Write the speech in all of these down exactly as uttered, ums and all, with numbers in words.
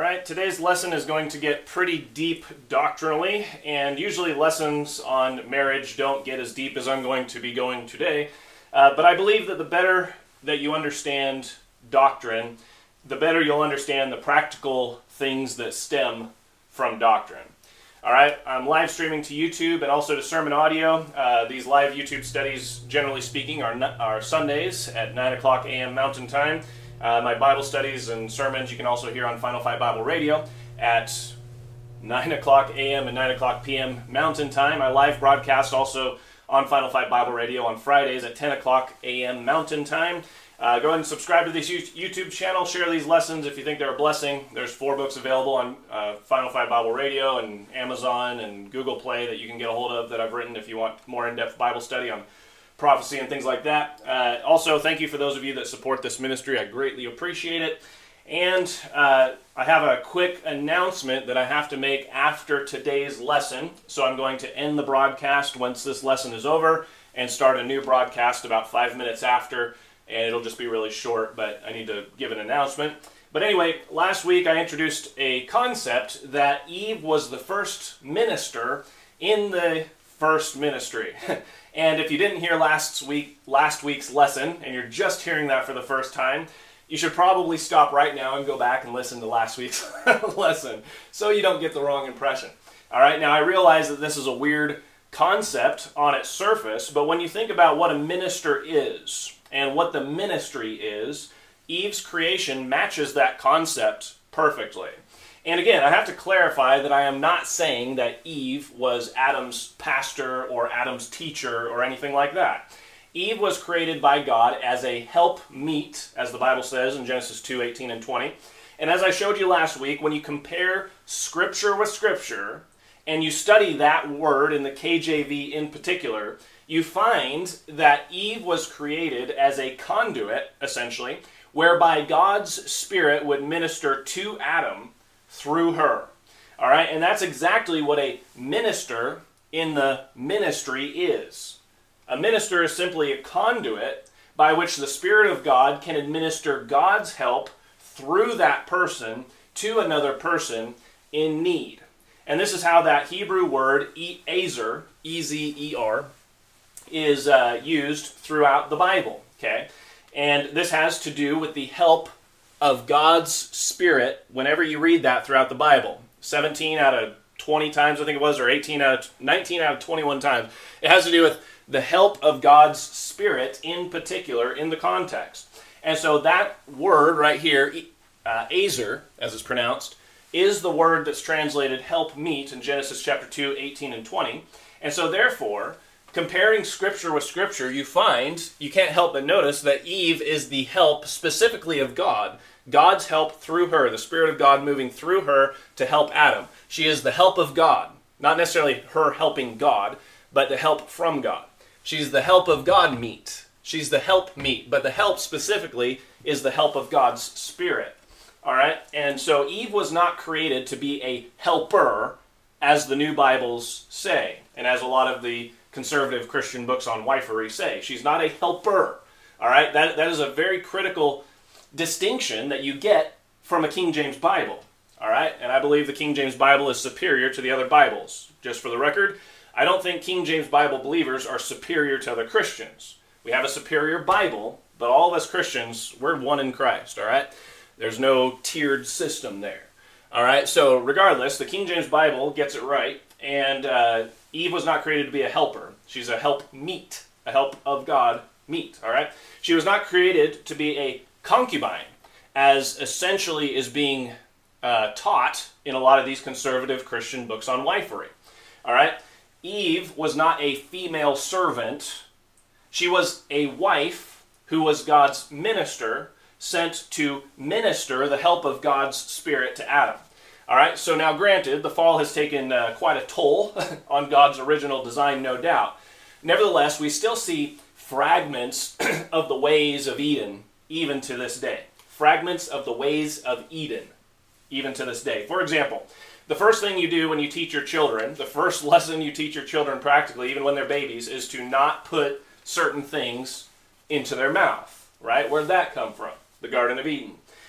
Alright, today's lesson is going to get pretty deep doctrinally, and usually lessons on marriage don't get as deep as I'm going to be going today, uh, but I believe that the better that you understand doctrine, the better you'll understand the practical things that stem from doctrine. Alright, I'm live streaming to YouTube and also to Sermon Audio. Uh, these live YouTube studies, generally speaking, are, are Sundays at nine o'clock a m Mountain Time. Uh, my Bible studies and sermons you can also hear on Final Fight Bible Radio at nine o'clock a m and nine o'clock p m Mountain Time. I live broadcast also on Final Fight Bible Radio on Fridays at ten o'clock a m Mountain Time. Uh, go ahead and subscribe to this YouTube channel. Share these lessons if you think they're a blessing. There's four books available on uh, Final Fight Bible Radio and Amazon and Google Play that you can get a hold of that I've written if you want more in-depth Bible study on prophecy and things like that. Uh, also, thank you for those of you that support this ministry. I greatly appreciate it. And uh, I have a quick announcement that I have to make after today's lesson. So I'm going to end the broadcast once this lesson is over and start a new broadcast about five minutes after. And it'll just be really short, but I need to give an announcement. But anyway, last week I introduced a concept that Eve was the first minister in the first ministry. And if you didn't hear last week, last week's lesson, and you're just hearing that for the first time, you should probably stop right now and go back and listen to last week's lesson so you don't get the wrong impression. All right, now I realize that this is a weird concept on its surface, but when you think about what a minister is and what the ministry is, Eve's creation matches that concept perfectly. And again, I have to clarify that I am not saying that Eve was Adam's pastor or Adam's teacher or anything like that. Eve was created by God as a helpmeet, as the Bible says in Genesis two, eighteen and twenty. And as I showed you last week, when you compare Scripture with Scripture, and you study that word in the K J V in particular, you find that Eve was created as a conduit, essentially, whereby God's Spirit would minister to Adam through her. All right, and that's exactly what a minister in the ministry is. A minister is simply a conduit by which the Spirit of God can administer God's help through that person to another person in need. And this is how that Hebrew word, ezer, E Z E R, is uh, used throughout the Bible. Okay, and this has to do with the help of God's Spirit whenever you read that throughout the Bible. seventeen out of twenty times, I think it was, or eighteen out of nineteen out of twenty-one times. It has to do with the help of God's Spirit in particular in the context. And so that word right here, uh, ezer, as it's pronounced, is the word that's translated help meet in Genesis chapter two, eighteen and twenty. And so therefore, comparing Scripture with Scripture, you find, you can't help but notice that Eve is the help specifically of God. God's help through her, the Spirit of God moving through her to help Adam. She is the help of God. Not necessarily her helping God, but the help from God. She's the help of God meet. She's the help meet, but the help specifically is the help of God's Spirit. All right? And so Eve was not created to be a helper, as the new Bibles say, and as a lot of the conservative Christian books on wifery say. She's not a helper. All right? That, that is a very critical distinction that you get from a King James Bible. All right? And I believe the King James Bible is superior to the other Bibles. Just for the record, I don't think King James Bible believers are superior to other Christians. We have a superior Bible, but all of us Christians, we're one in Christ. All right? There's no tiered system there. All right? So regardless, the King James Bible gets it right, and uh, Eve was not created to be a helper. She's a help meet, a help of God meet. All right? She was not created to be a concubine, as essentially is being uh, taught in a lot of these conservative Christian books on wifery. All right? Eve was not a female servant. She was a wife who was God's minister, sent to minister the help of God's Spirit to Adam. All right? So now granted, the fall has taken uh, quite a toll on God's original design, no doubt. Nevertheless, we still see fragments of the ways of Eden even to this day. Fragments of the ways of Eden, even to this day. For example, the first thing you do when you teach your children, the first lesson you teach your children practically, even when they're babies, is to not put certain things into their mouth, right? Where'd that come from? The Garden of Eden.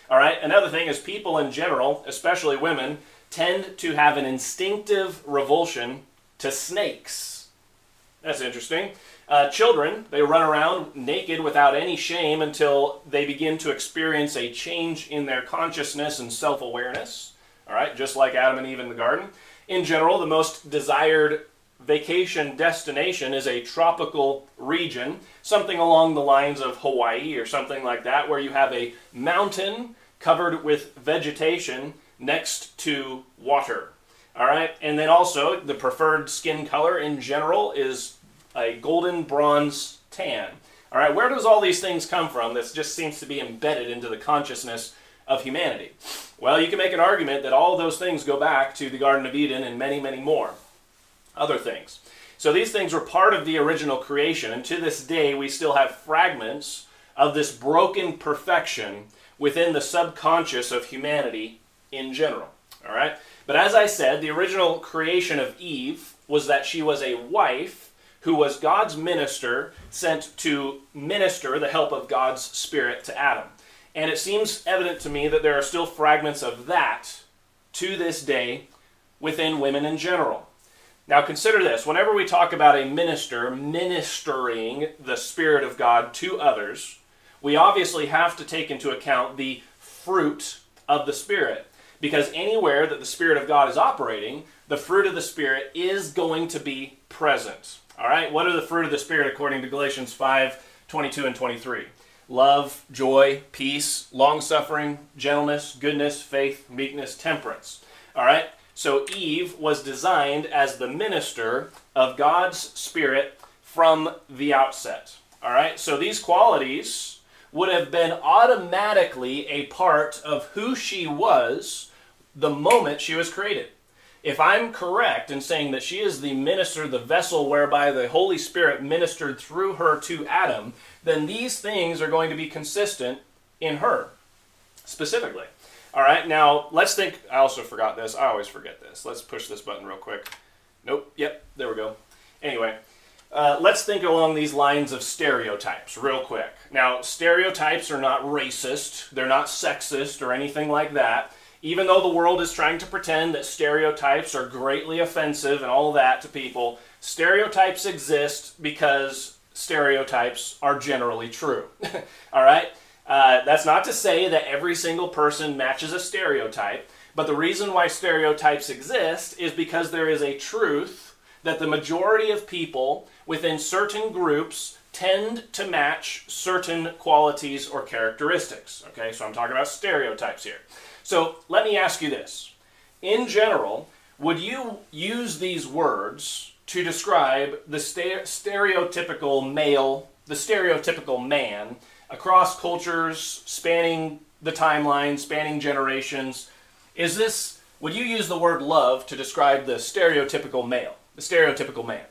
All right, another thing is people in general, especially women, tend to have an instinctive revulsion to snakes. That's interesting. Uh, children, they run around naked without any shame until they begin to experience a change in their consciousness and self-awareness. All right, just like Adam and Eve in the garden. In general, the most desired vacation destination is a tropical region, something along the lines of Hawaii or something like that, where you have a mountain covered with vegetation next to water. All right, and then also the preferred skin color in general is a golden bronze tan. All right, where does all these things come from? This just seems to be embedded into the consciousness of humanity. Well, you can make an argument that all of those things go back to the Garden of Eden and many, many more other things. So these things were part of the original creation, and to this day we still have fragments of this broken perfection within the subconscious of humanity in general. All right? But as I said, the original creation of Eve was that she was a wife who was God's minister, sent to minister the help of God's Spirit to Adam. And it seems evident to me that there are still fragments of that to this day within women in general. Now consider this. Whenever we talk about a minister ministering the Spirit of God to others, we obviously have to take into account the fruit of the Spirit. Because anywhere that the Spirit of God is operating, the fruit of the Spirit is going to be present. All right? What are the fruit of the Spirit according to Galatians five, twenty-two and twenty-three? Love, joy, peace, long-suffering, gentleness, goodness, faith, meekness, temperance. All right? So Eve was designed as the minister of God's Spirit from the outset. All right? So these qualities would have been automatically a part of who she was the moment she was created. If I'm correct in saying that she is the minister, the vessel whereby the Holy Spirit ministered through her to Adam, then these things are going to be consistent in her, specifically. All right, now let's think, I also forgot this, I always forget this. Let's push this button real quick. Nope, yep, there we go. Anyway, uh, let's think along these lines of stereotypes real quick. Now, stereotypes are not racist, they're not sexist or anything like that. Even though the world is trying to pretend that stereotypes are greatly offensive and all that to people, stereotypes exist because stereotypes are generally true. All right? Uh, that's not to say that every single person matches a stereotype, but the reason why stereotypes exist is because there is a truth that the majority of people within certain groups tend to match certain qualities or characteristics. Okay, so I'm talking about stereotypes here. So let me ask you this. In general, would you use these words to describe the stereotypical male, the stereotypical man, across cultures, spanning the timeline, spanning generations? Is this, would you use the word love to describe the stereotypical male, the stereotypical man?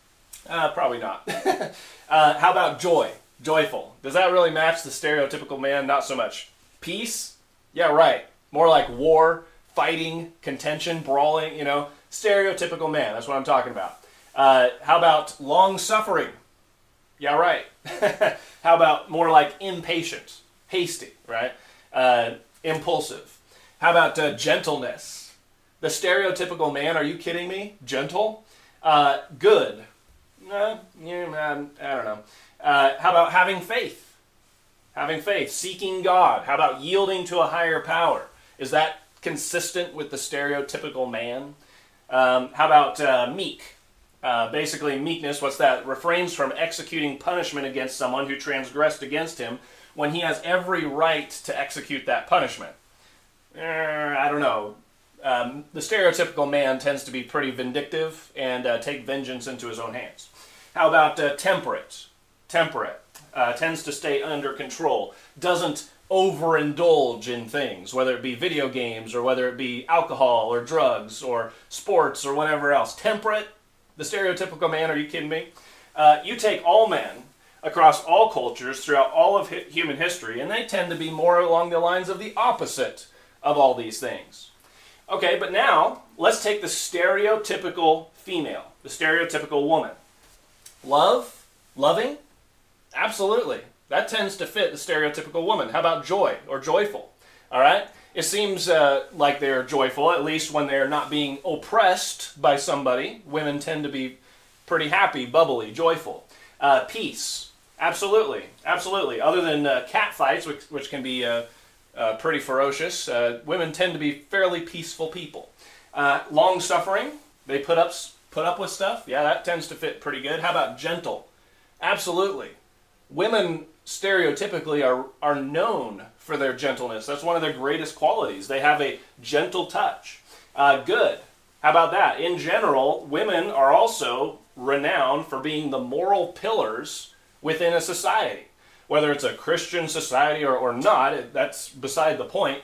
Uh, probably not. uh, how about joy? Joyful. Does that really match the stereotypical man? Not so much. Peace? Yeah, right. More like war, fighting, contention, brawling, you know. Stereotypical man, that's what I'm talking about. Uh, how about long-suffering? Yeah, right. How about more like impatient, hasty, right? Uh, impulsive. How about uh, gentleness? The stereotypical man, are you kidding me? Gentle? Uh, good. Uh, yeah, I don't know. Uh, how about having faith? Having faith, seeking God. How about yielding to a higher power? Is that consistent with the stereotypical man? Um, how about uh, meek? Uh, basically, meekness, what's that? Refrains from executing punishment against someone who transgressed against him when he has every right to execute that punishment. Uh, I don't know. Um, the stereotypical man tends to be pretty vindictive and uh, take vengeance into his own hands. How about uh, temperate? Temperate. Uh, tends to stay under control. Doesn't overindulge in things, whether it be video games or whether it be alcohol or drugs or sports or whatever else. Temperate, the stereotypical man, are you kidding me? Uh, you take all men across all cultures throughout all of hi- human history, and they tend to be more along the lines of the opposite of all these things. Okay, but now let's take the stereotypical female, the stereotypical woman. Love? Loving? Absolutely. That tends to fit the stereotypical woman. How about joy or joyful? All right? It seems uh, like they're joyful, at least when they're not being oppressed by somebody. Women tend to be pretty happy, bubbly, joyful. Uh, peace. Absolutely. Absolutely. Other than uh, cat fights, which, which can be uh, uh, pretty ferocious, uh, women tend to be fairly peaceful people. Uh, long-suffering. They put up, put up with stuff. Yeah, that tends to fit pretty good. How about gentle? Absolutely. Women stereotypically are, are known for their gentleness. That's one of their greatest qualities. They have a gentle touch. Uh, good. How about that? In general, women are also renowned for being the moral pillars within a society. Whether it's a Christian society or, or not, that's beside the point.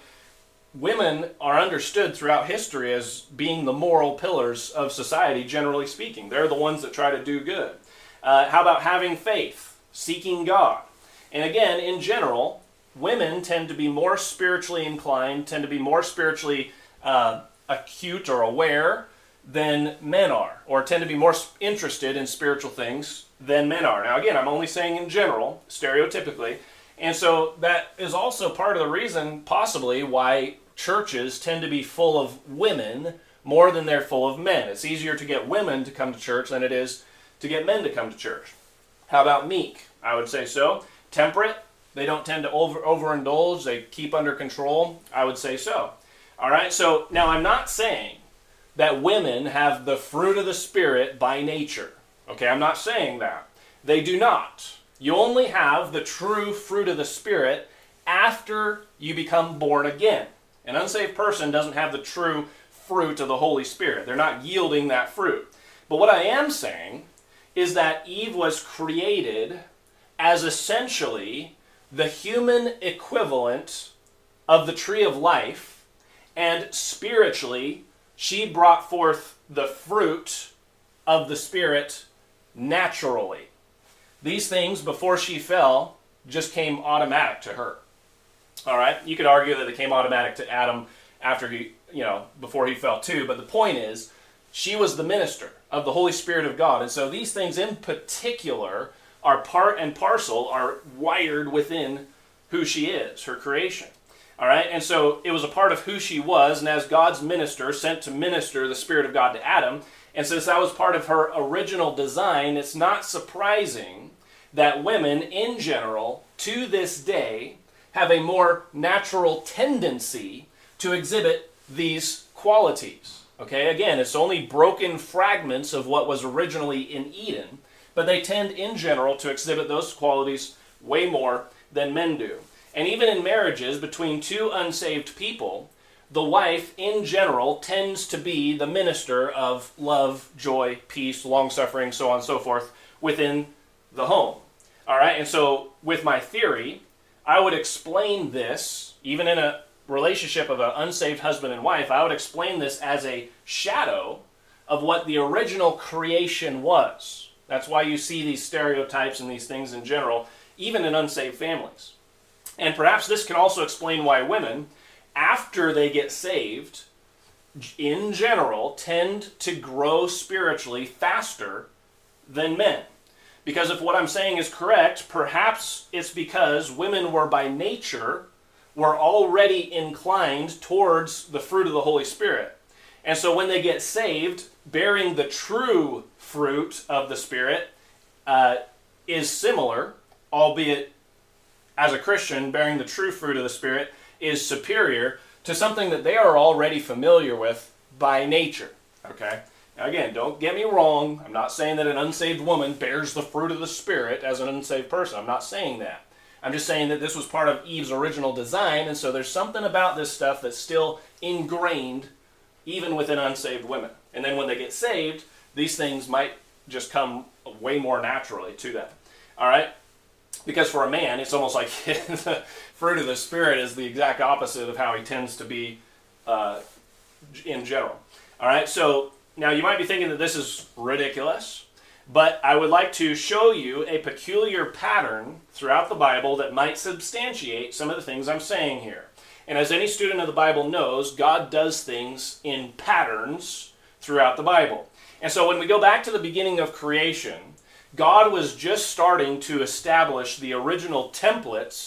Women are understood throughout history as being the moral pillars of society, generally speaking. They're the ones that try to do good. Uh, how about having faith? Seeking God. And again, in general, women tend to be more spiritually inclined, tend to be more spiritually uh, acute or aware than men are, or tend to be more interested in spiritual things than men are. Now again, I'm only saying in general, stereotypically, and so that is also part of the reason, possibly, why churches tend to be full of women more than they're full of men. It's easier to get women to come to church than it is to get men to come to church. How about meek? I would say so. Temperate, they don't tend to over overindulge, they keep under control. I would say so. All right, so now I'm not saying that women have the fruit of the Spirit by nature. Okay, I'm not saying that. They do not. You only have the true fruit of the Spirit after you become born again. An unsaved person doesn't have the true fruit of the Holy Spirit. They're not yielding that fruit. But what I am saying is that Eve was created as essentially the human equivalent of the tree of life, and spiritually, she brought forth the fruit of the Spirit naturally. These things, before she fell, just came automatic to her. All right? You could argue that they came automatic to Adam after he, you know, before he fell too, but the point is, she was the minister of the Holy Spirit of God. And so these things in particular are part and parcel, are wired within who she is, her creation. All right? And so it was a part of who she was, and as God's minister, sent to minister the Spirit of God to Adam, and since that was part of her original design, it's not surprising that women in general, to this day, have a more natural tendency to exhibit these qualities. Okay, again, it's only broken fragments of what was originally in Eden, but they tend in general to exhibit those qualities way more than men do. And even in marriages between two unsaved people, the wife in general tends to be the minister of love, joy, peace, long-suffering, so on and so forth within the home. All right, and so with my theory, I would explain this, even in a relationship of an unsaved husband and wife, I would explain this as a shadow of what the original creation was. That's why you see these stereotypes and these things in general, even in unsaved families. And perhaps this can also explain why women, after they get saved, in general, tend to grow spiritually faster than men. Because if what I'm saying is correct, perhaps it's because women were by nature were already inclined towards the fruit of the Holy Spirit. And so when they get saved, bearing the true fruit of the Spirit uh, is similar, albeit as a Christian, bearing the true fruit of the Spirit is superior to something that they are already familiar with by nature. Okay? Now again, don't get me wrong. I'm not saying that an unsaved woman bears the fruit of the Spirit as an unsaved person. I'm not saying that. I'm just saying that this was part of Eve's original design, and so there's something about this stuff that's still ingrained even within unsaved women. And then when they get saved, these things might just come way more naturally to them. All right? Because for a man, it's almost like the fruit of the Spirit is the exact opposite of how he tends to be uh, in general. All right? So now you might be thinking that this is ridiculous, but I would like to show you a peculiar pattern throughout the Bible that might substantiate some of the things I'm saying here. And as any student of the Bible knows, God does things in patterns throughout the Bible. And so when we go back to the beginning of creation, God was just starting to establish the original templates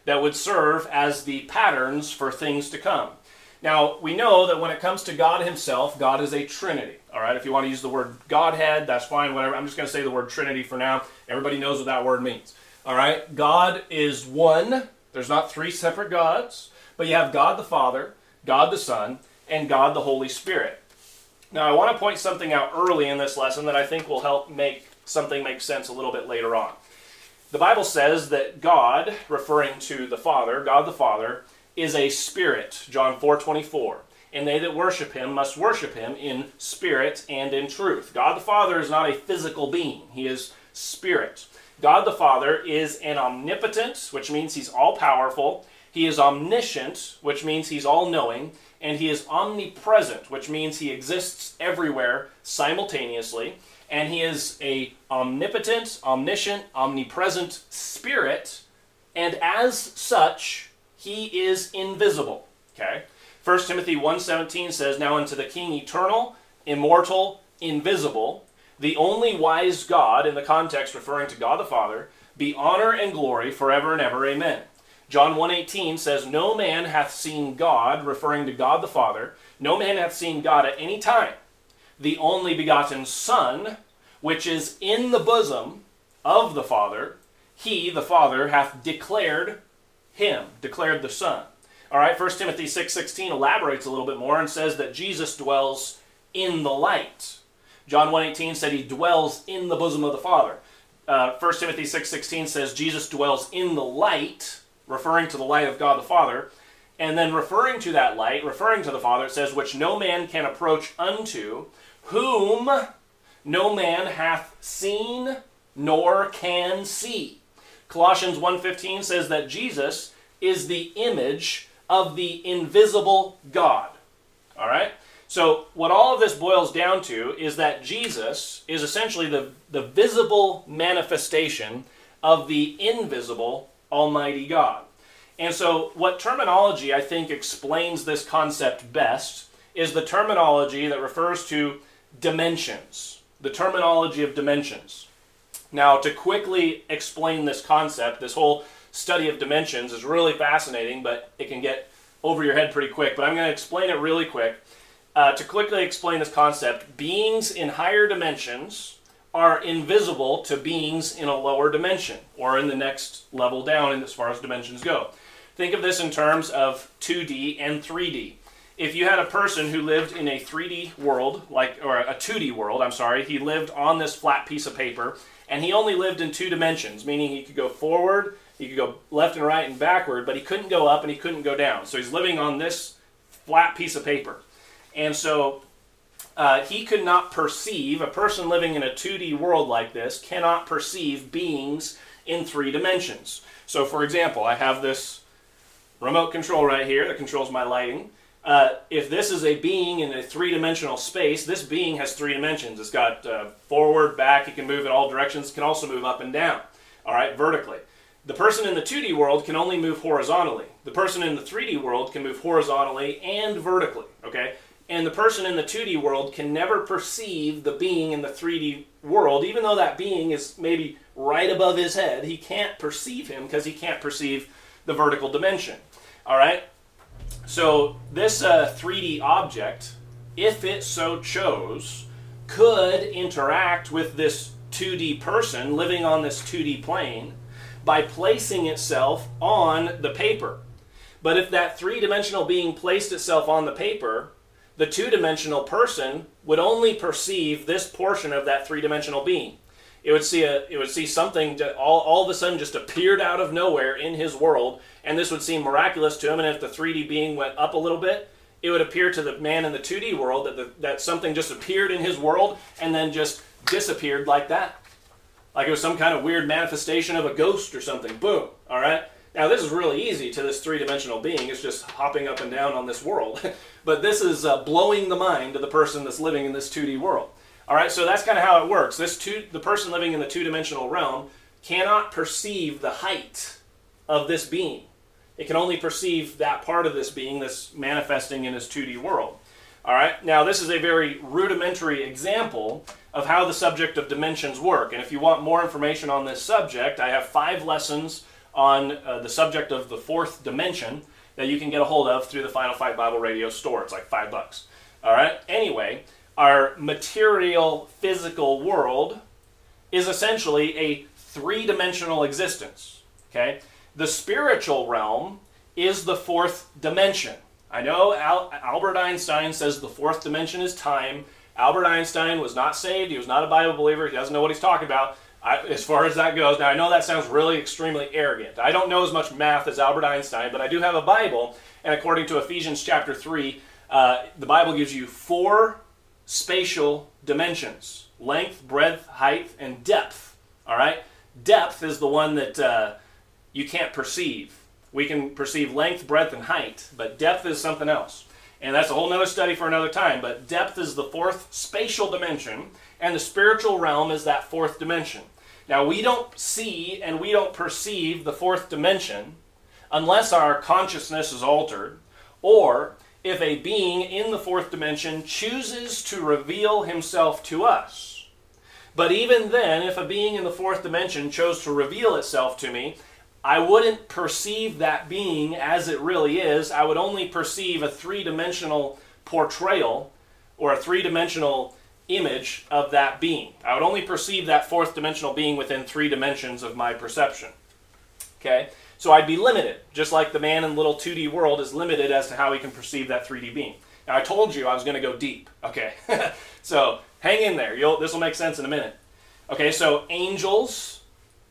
that would serve as the patterns for things to come. Now, we know that when it comes to God himself, God is a Trinity. All right, if you want to use the word Godhead, that's fine, whatever. I'm just going to say the word Trinity for now. Everybody knows what that word means. All right, God is one. There's not three separate gods, but you have God the Father, God the Son, and God the Holy Spirit. Now, I want to point something out early in this lesson that I think will help make something make sense a little bit later on. The Bible says that God, referring to the Father, God the Father, is a spirit, John four twenty-four. And they that worship him must worship him in spirit and in truth. God the Father is not a physical being. He is spirit. God the Father is an omnipotent, which means he's all-powerful. He is omniscient, which means he's all-knowing. And he is omnipresent, which means he exists everywhere simultaneously. And he is a omnipotent, omniscient, omnipresent spirit. And as such, he is invisible. Okay? First Timothy one seventeen says, "Now unto the King eternal, immortal, invisible, the only wise God," in the context referring to God the Father, "be honor and glory forever and ever. Amen." John one eighteen says, "No man hath seen God," referring to God the Father, "no man hath seen God at any time. The only begotten Son, which is in the bosom of the Father, he, the Father, hath declared him," declared the Son. All right, First Timothy six sixteen elaborates a little bit more and says that Jesus dwells in the light. John one eighteen said he dwells in the bosom of the Father. Uh, First Timothy six sixteen says Jesus dwells in the light, referring to the light of God the Father. And then referring to that light, referring to the Father, it says, "Which no man can approach unto, whom no man hath seen nor can see." Colossians one fifteen says that Jesus is the image of the invisible God. All right? So what all of this boils down to is that Jesus is essentially the, the visible manifestation of the invisible Almighty God. And so what terminology I think explains this concept best is the terminology that refers to dimensions. The terminology of dimensions. Now, to quickly explain this concept, this whole study of dimensions is really fascinating, but it can get over your head pretty quick. But I'm going to explain it really quick. Uh, to quickly explain this concept, beings in higher dimensions are invisible to beings in a lower dimension, or in the next level down as far as dimensions go. Think of this in terms of two D and three D. If you had a person who lived in a three D world, like or a two D world, I'm sorry, he lived on this flat piece of paper, and he only lived in two dimensions, meaning he could go forward, he could go left and right and backward, but he couldn't go up and he couldn't go down. So he's living on this flat piece of paper. And so uh, he could not perceive, a person living in a two D world like this cannot perceive beings in three dimensions. So for example, I have this remote control right here that controls my lighting. Uh, if this is a being in a three-dimensional space, this being has three dimensions. It's got uh, forward, back, it can move in all directions, it can also move up and down, all right, vertically. The person in the two D world can only move horizontally. The person in the three D world can move horizontally and vertically, okay? And the person in the two D world can never perceive the being in the three D world, even though that being is maybe right above his head. He can't perceive him because he can't perceive the vertical dimension, all right? So this uh, three D object, if it so chose, could interact with this two D person living on this two D plane by placing itself on the paper. But if that three-dimensional being placed itself on the paper, the two-dimensional person would only perceive this portion of that three-dimensional being. It would see a, it would see something that all, all of a sudden just appeared out of nowhere in his world, and this would seem miraculous to him. And if the three D being went up a little bit, it would appear to the man in the two D world that, the, that something just appeared in his world and then just disappeared like that. Like it was some kind of weird manifestation of a ghost or something. Boom. All right? Now this is really easy to this three-dimensional being. It's just hopping up and down on this world. But this is uh, blowing the mind of the person that's living in this two D world. All right, so that's kind of how it works. This two, the person living in the two-dimensional realm cannot perceive the height of this being. It can only perceive that part of this being that's manifesting in his two D world. All right, now this is a very rudimentary example of how the subject of dimensions work. And if you want more information on this subject, I have five lessons on uh, the subject of the fourth dimension that you can get a hold of through the Final Fight Bible Radio store. It's like five bucks. All right? Anyway, our material, physical world is essentially a three-dimensional existence. Okay? The spiritual realm is the fourth dimension. I know Al- Albert Einstein says the fourth dimension is time. Albert Einstein was not saved. He was not a Bible believer. He doesn't know what he's talking about. I, as far as that goes. Now, I know that sounds really extremely arrogant. I don't know as much math as Albert Einstein, but I do have a Bible, and according to Ephesians chapter three, uh, the Bible gives you four spatial dimensions: length, breadth, height, and depth. All right? Depth is the one that uh, you can't perceive. We can perceive length, breadth, and height, but depth is something else. And that's a whole nother study for another time, but depth is the fourth spatial dimension, and the spiritual realm is that fourth dimension. Now, we don't see and we don't perceive the fourth dimension unless our consciousness is altered, or if a being in the fourth dimension chooses to reveal himself to us. But even then, if a being in the fourth dimension chose to reveal itself to me, I wouldn't perceive that being as it really is. I would only perceive a three-dimensional portrayal or a three-dimensional image of that being. I would only perceive that fourth dimensional being within three dimensions of my perception. Okay? So I'd be limited, just like the man in the little two D world is limited as to how he can perceive that three D being. Now, I told you I was going to go deep. Okay? So hang in there. You'll, this will make sense in a minute. Okay, so angels,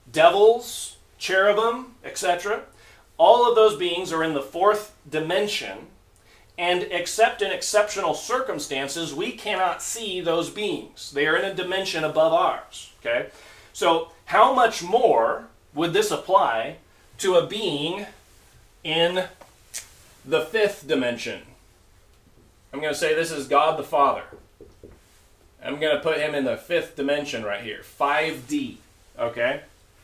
devils, cherubim, et cetera, all of those beings are in the fourth dimension, and except in exceptional circumstances, we cannot see those beings. They are in a dimension above ours. Okay? So how much more would this apply to a being in the fifth dimension? I'm going to say this is God the Father. I'm going to put him in the fifth dimension right here, five D. Okay?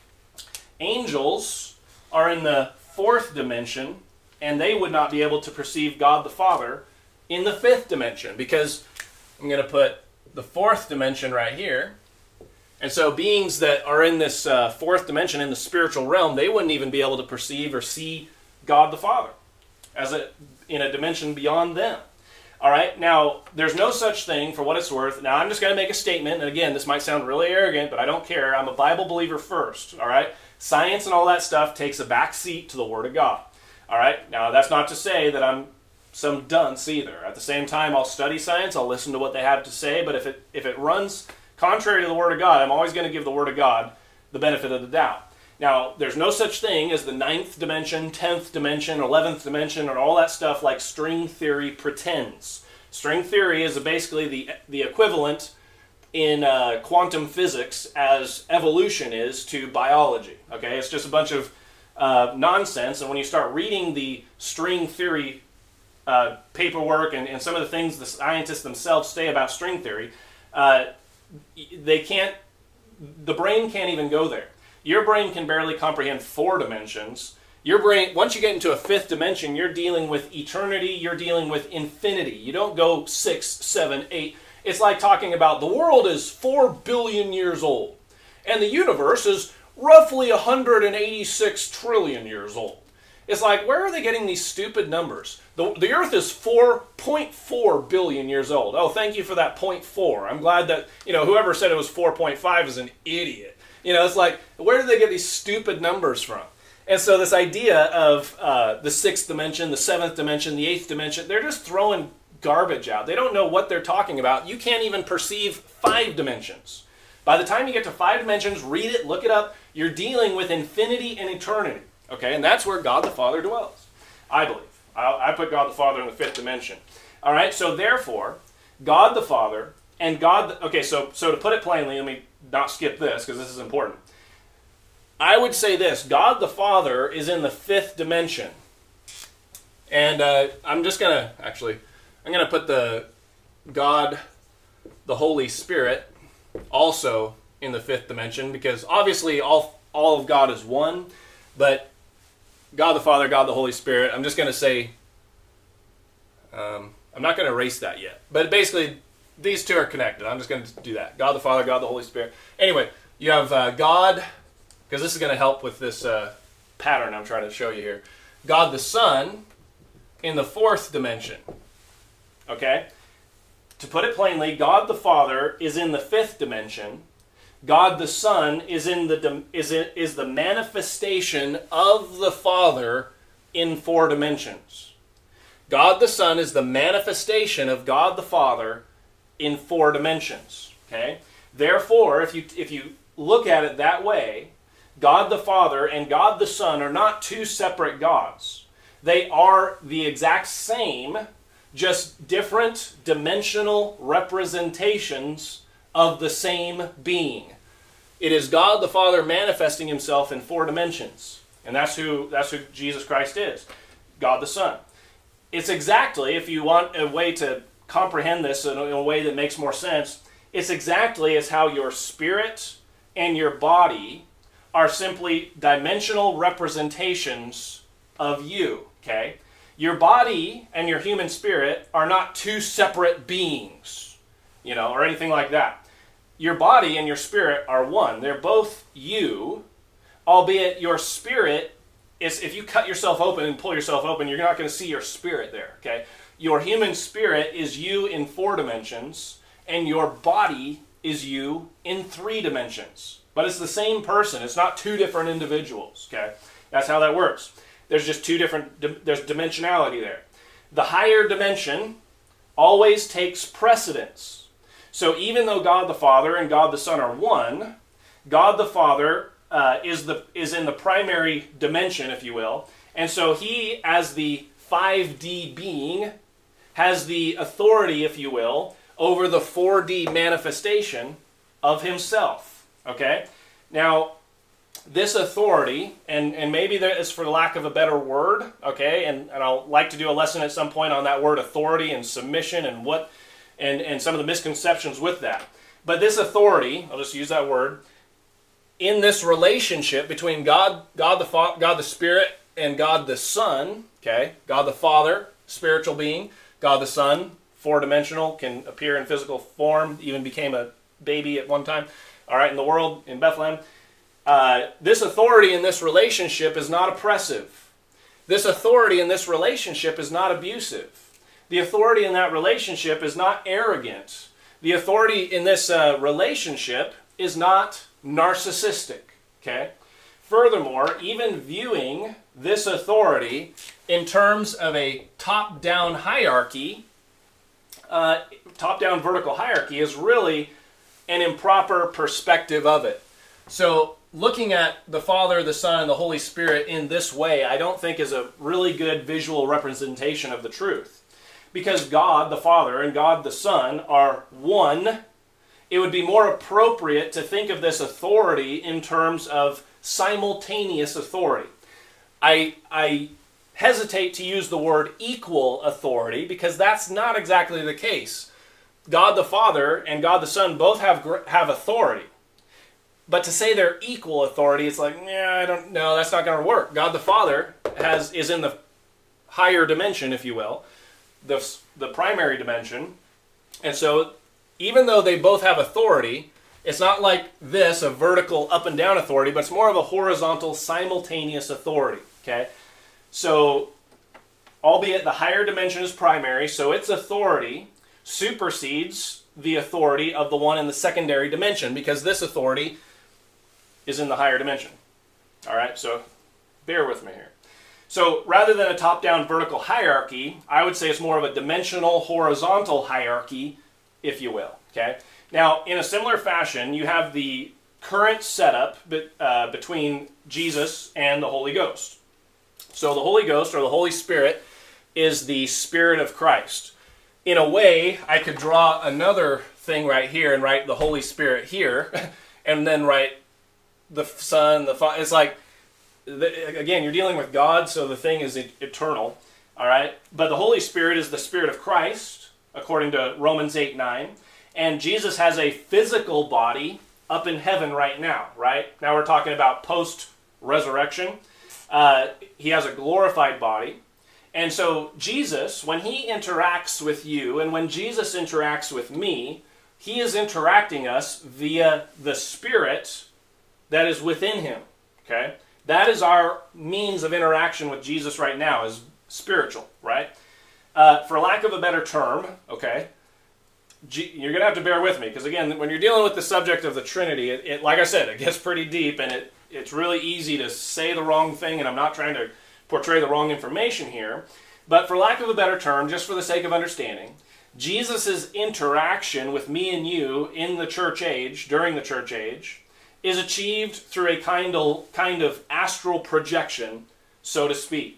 Angels are in the fourth dimension, and they would not be able to perceive God the Father in the fifth dimension, because I'm going to put the fourth dimension right here. And so beings that are in this uh, fourth dimension, in the spiritual realm, they wouldn't even be able to perceive or see God the Father as a, in a dimension beyond them. All right, now, there's no such thing, for what it's worth. Now, I'm just going to make a statement, and again, this might sound really arrogant, but I don't care. I'm a Bible believer first, all right? Science and all that stuff takes a back seat to the Word of God. All right? Now, that's not to say that I'm some dunce either. At the same time, I'll study science, I'll listen to what they have to say, but if it if it runs contrary to the Word of God, I'm always going to give the Word of God the benefit of the doubt. Now, there's no such thing as the ninth dimension, tenth dimension, eleventh dimension, or all that stuff like string theory pretends. String theory is basically the, the equivalent in uh, quantum physics as evolution is to biology. Okay? It's just a bunch of uh, nonsense, and when you start reading the string theory uh, paperwork and, and some of the things the scientists themselves say about string theory, uh, they can't, the brain can't even go there. Your brain can barely comprehend four dimensions. Your brain, once you get into a fifth dimension, you're dealing with eternity, you're dealing with infinity. You don't go six, seven, eight. It's like talking about the world is four billion years old, and the universe is roughly one hundred eighty-six trillion years old. It's like, where are they getting these stupid numbers? The, the Earth is four point four billion years old. Oh, thank you for that point four. I'm glad that, you know, whoever said it was four point five is an idiot. You know, it's like, where do they get these stupid numbers from? And so this idea of uh, the sixth dimension, the seventh dimension, the eighth dimension, they're just throwing garbage out. They don't know what they're talking about. You can't even perceive five dimensions. By the time you get to five dimensions, read it, look it up, you're dealing with infinity and eternity. Okay, and that's where God the Father dwells, I believe. I, I put God the Father in the fifth dimension. All right, so therefore, God the Father and God... The, okay, so, so to put it plainly, let me not skip this because this is important. I would say this: God the Father is in the fifth dimension. And uh, I'm just going to, actually, I'm going to put the God, the Holy Spirit, also in the fifth dimension, because obviously all, all of God is one, but God the Father, God the Holy Spirit, I'm just going to say, um, I'm not going to erase that yet. But basically, these two are connected. I'm just going to do that. God the Father, God the Holy Spirit. Anyway, you have uh, God, because this is going to help with this uh, pattern I'm trying to show you here. God the Son in the fourth dimension. Okay? To put it plainly, God the Father is in the fifth dimension. God the Son is in the is in, is the manifestation of the Father in four dimensions. God the Son is the manifestation of God the Father in four dimensions. Okay? Therefore, if you if you look at it that way, God the Father and God the Son are not two separate gods. They are the exact same, just different dimensional representations of the same being. It is God the Father manifesting himself in four dimensions. And that's who that's who Jesus Christ is. God the Son. It's exactly, if you want a way to comprehend this in a, in a way that makes more sense, it's exactly as how your spirit and your body are simply dimensional representations of you. Okay? Your body and your human spirit are not two separate beings, you know, or anything like that. Your body and your spirit are one. They're both you, albeit your spirit is, if you cut yourself open and pull yourself open, you're not going to see your spirit there, okay? Your human spirit is you in four dimensions, and your body is you in three dimensions. But it's the same person. It's not two different individuals, okay? That's how that works. There's just two different, there's dimensionality there. The higher dimension always takes precedence. So even though God the Father and God the Son are one, God the Father uh, is the is in the primary dimension, if you will. And so he, as the five D being, has the authority, if you will, over the four D manifestation of himself. Okay? Now, this authority, and, and maybe that is for lack of a better word, okay, and, and I'll like to do a lesson at some point on that word authority and submission and what and, and some of the misconceptions with that. But this authority, I'll just use that word, in this relationship between God, God the Fa- God the Spirit and God the Son, okay, God the Father, spiritual being, God the Son, four-dimensional, can appear in physical form, even became a baby at one time, all right, in the world, in Bethlehem. Uh, this authority in this relationship is not oppressive. This authority in this relationship is not abusive. The authority in that relationship is not arrogant. The authority in this uh, relationship is not narcissistic. Okay? Furthermore, even viewing this authority in terms of a top-down hierarchy, uh, top-down vertical hierarchy is really an improper perspective of it. So, looking at the Father, the Son, and the Holy Spirit in this way, I don't think is a really good visual representation of the truth. Because God, the Father, and God, the Son, are one, it would be more appropriate to think of this authority in terms of simultaneous authority. I, I hesitate to use the word equal authority because that's not exactly the case. God the Father and God the Son both have, have authority. But to say they're equal authority, it's like, yeah, I don't know, that's not going to work. God the Father has is in the higher dimension, if you will, the, the primary dimension. And so, even though they both have authority, it's not like this, a vertical up and down authority, but it's more of a horizontal, simultaneous authority. Okay? So, albeit the higher dimension is primary, so its authority supersedes the authority of the one in the secondary dimension, because this authority is in the higher dimension. All right, so bear with me here. So rather than a top-down vertical hierarchy, I would say it's more of a dimensional horizontal hierarchy, if you will. Okay. Now, in a similar fashion, you have the current setup be, uh, between Jesus and the Holy Ghost. So the Holy Ghost, or the Holy Spirit, is the Spirit of Christ. In a way, I could draw another thing right here and write the Holy Spirit here, and then write the Son, the Father. It's like, the, again, you're dealing with God, so the thing is eternal, all right? But the Holy Spirit is the Spirit of Christ, according to Romans eight nine, and Jesus has a physical body up in heaven right now, right? Now we're talking about post-resurrection. Uh, he has a glorified body. And so Jesus, when he interacts with you, and when Jesus interacts with me, he is interacting us via the Spirit that is within him, okay? That is our means of interaction with Jesus right now, is spiritual, right? Uh, for lack of a better term, okay, G- you're going to have to bear with me, because again, when you're dealing with the subject of the Trinity, it, it like I said, it gets pretty deep, and it, it's really easy to say the wrong thing, and I'm not trying to portray the wrong information here, but for lack of a better term, just for the sake of understanding, Jesus' interaction with me and you in the church age, during the church age, is achieved through a kind of, kind of astral projection, so to speak,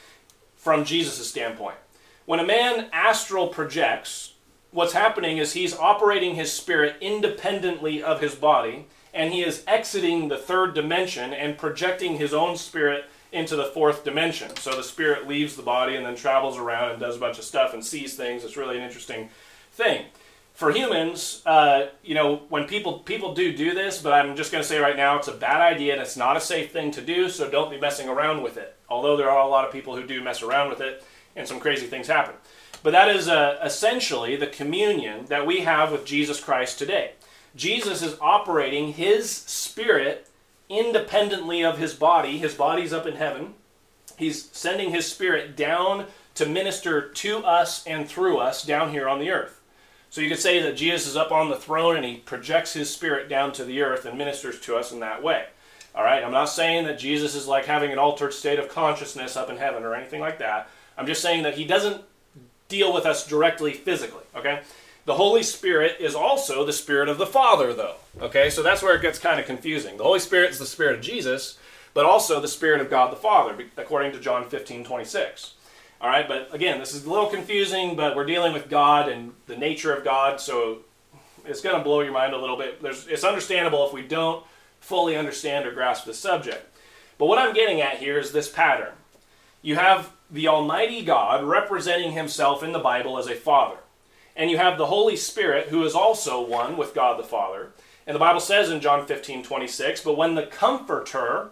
from Jesus' standpoint. When a man astral projects, what's happening is he's operating his spirit independently of his body, and he is exiting the third dimension and projecting his own spirit into the fourth dimension. So the spirit leaves the body and then travels around and does a bunch of stuff and sees things. It's really an interesting thing. For humans, uh, you know, when people people do do this, but I'm just going to say right now it's a bad idea and it's not a safe thing to do, so don't be messing around with it. Although there are a lot of people who do mess around with it, and some crazy things happen. But that is uh, essentially the communion that we have with Jesus Christ today. Jesus is operating his spirit independently of his body. His body's up in heaven. He's sending his spirit down to minister to us and through us down here on the earth. So you could say that Jesus is up on the throne and he projects his spirit down to the earth and ministers to us in that way. All right, I'm not saying that Jesus is like having an altered state of consciousness up in heaven or anything like that. I'm just saying that he doesn't deal with us directly physically, okay? The Holy Spirit is also the Spirit of the Father, though, okay? So that's where it gets kind of confusing. The Holy Spirit is the Spirit of Jesus, but also the Spirit of God the Father, according to John fifteen twenty-six. All right, but again, this is a little confusing, but we're dealing with God and the nature of God, so it's going to blow your mind a little bit. There's, it's understandable if we don't fully understand or grasp the subject. But what I'm getting at here is this pattern. You have the Almighty God representing himself in the Bible as a Father. And you have the Holy Spirit, who is also one with God the Father. And the Bible says in John fifteen twenty-six, "But when the Comforter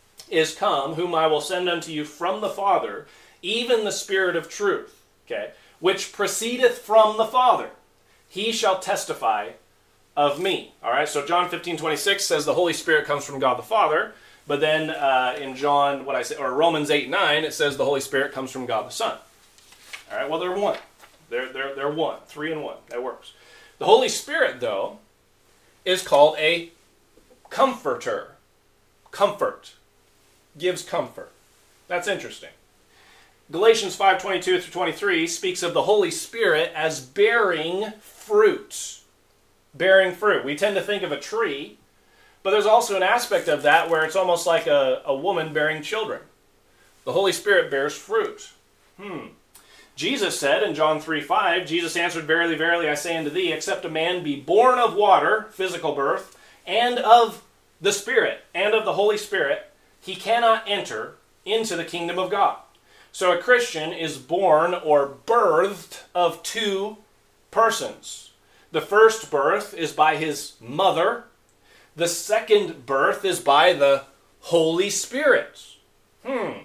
is come, whom I will send unto you from the Father, even the Spirit of truth, okay, which proceedeth from the Father, he shall testify of me." All right, so John fifteen twenty-six says the Holy Spirit comes from God the Father, but then uh, in John, what I say, or Romans eight nine, it says the Holy Spirit comes from God the Son. All right, well, they're one. They're, they're, they're one. Three and one. That works. The Holy Spirit, though, is called a comforter. Comfort. Gives comfort. That's interesting. Galatians five twenty-two through twenty-three speaks of the Holy Spirit as bearing fruit. Bearing fruit. We tend to think of a tree, but there's also an aspect of that where it's almost like a, a woman bearing children. The Holy Spirit bears fruit. Hmm. Jesus said in John three five, Jesus answered, "Verily, verily, I say unto thee, except a man be born of water," physical birth, "and of the Spirit, and of the Holy Spirit, he cannot enter into the kingdom of God." So a Christian is born or birthed of two persons. The first birth is by his mother. The second birth is by the Holy Spirit. Hmm.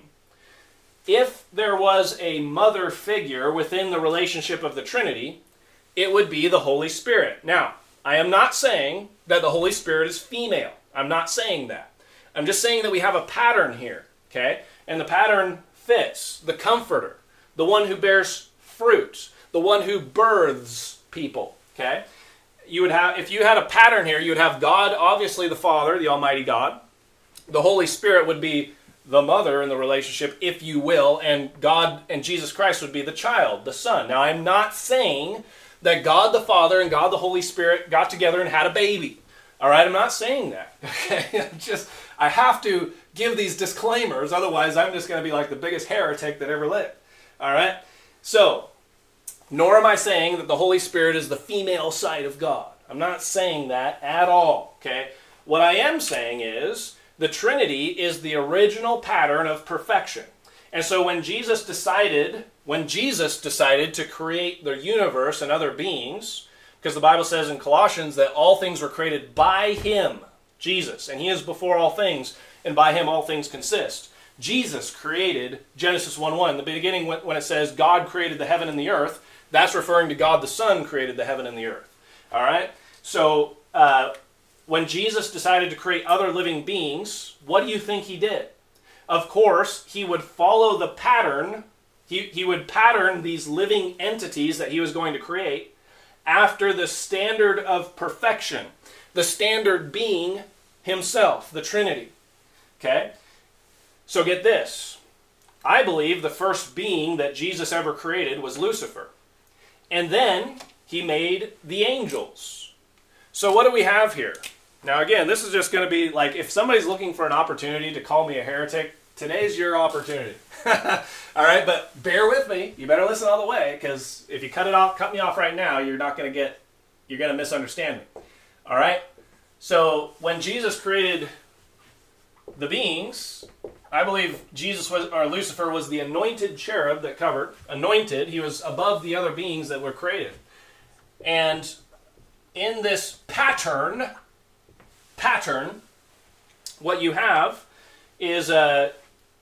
If there was a mother figure within the relationship of the Trinity, it would be the Holy Spirit. Now, I am not saying that the Holy Spirit is female. I'm not saying that. I'm just saying that we have a pattern here, okay? And the pattern fits. The Comforter, the one who bears fruit, the one who births people, okay? You would have, if you had a pattern here, you would have God, obviously the Father, the Almighty God. The Holy Spirit would be the mother in the relationship, if you will, and God and Jesus Christ would be the child, the son. Now, I'm not saying that God the Father and God the Holy Spirit got together and had a baby. All right, I'm not saying that. Okay, just I have to give these disclaimers, otherwise I'm just going to be like the biggest heretic that ever lived. All right, so nor am I saying that the Holy Spirit is the female side of God. I'm not saying that at all. Okay, what I am saying is the Trinity is the original pattern of perfection. And so when Jesus decided, when Jesus decided to create the universe and other beings, because the Bible says in Colossians that all things were created by him, Jesus, and he is before all things, and by him all things consist. Jesus created Genesis one one. In the beginning, when it says God created the heaven and the earth, that's referring to God the Son created the heaven and the earth. All right? So, uh, when Jesus decided to create other living beings, what do you think he did? of course, he would follow the pattern. He, he would pattern these living entities that he was going to create after the standard of perfection. The standard being himself, the Trinity. Okay? So get this. I believe the first being that Jesus ever created was Lucifer. And then he made the angels. So what do we have here? Now again, this is just going to be like, if somebody's looking for an opportunity to call me a heretic, today's your opportunity. All right, but bear with me. You better listen all the way, because if you cut it off, cut me off right now, you're not going to get, you're going to misunderstand me. All right? So when Jesus created the beings, I believe Jesus was, or Lucifer was the anointed cherub that covered, anointed. He was above the other beings that were created. And in this pattern, pattern, what you have is a,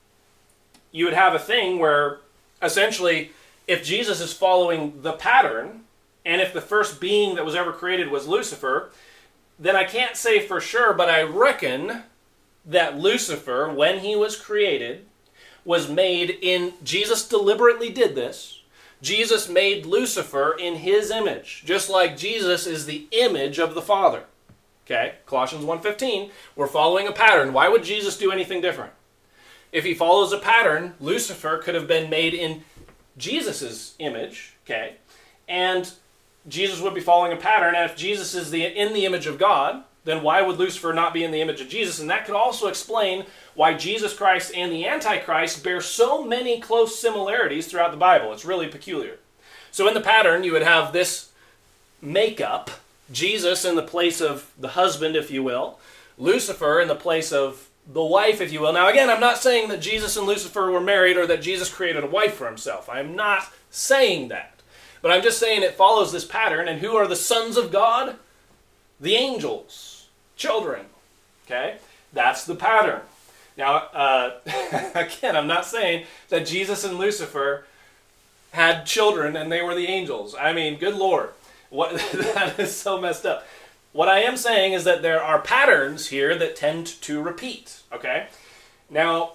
you would have a thing where essentially if Jesus is following the pattern, and if the first being that was ever created was Lucifer, then I can't say for sure, but I reckon that Lucifer, when he was created, was made in, Jesus deliberately did this, Jesus made Lucifer in his image, just like Jesus is the image of the Father. Okay, Colossians one fifteen, we're following a pattern. Why would Jesus do anything different? If he follows a pattern, Lucifer could have been made in Jesus' image, okay, and Jesus would be following a pattern, and if Jesus is the, in the image of God, then why would Lucifer not be in the image of Jesus? And that could also explain why Jesus Christ and the Antichrist bear so many close similarities throughout the Bible. It's really peculiar. So in the pattern, you would have this makeup, Jesus in the place of the husband, if you will, Lucifer in the place of the wife, if you will. Now again, I'm not saying that Jesus and Lucifer were married or that Jesus created a wife for himself. I'm not saying that. But I'm just saying it follows this pattern. And who are the sons of God? The angels. Children. Okay? That's the pattern. Now, uh, again, I'm not saying that Jesus and Lucifer had children and they were the angels. I mean, good Lord. What, that is so messed up. What I am saying is that there are patterns here that tend to repeat. Okay? Now,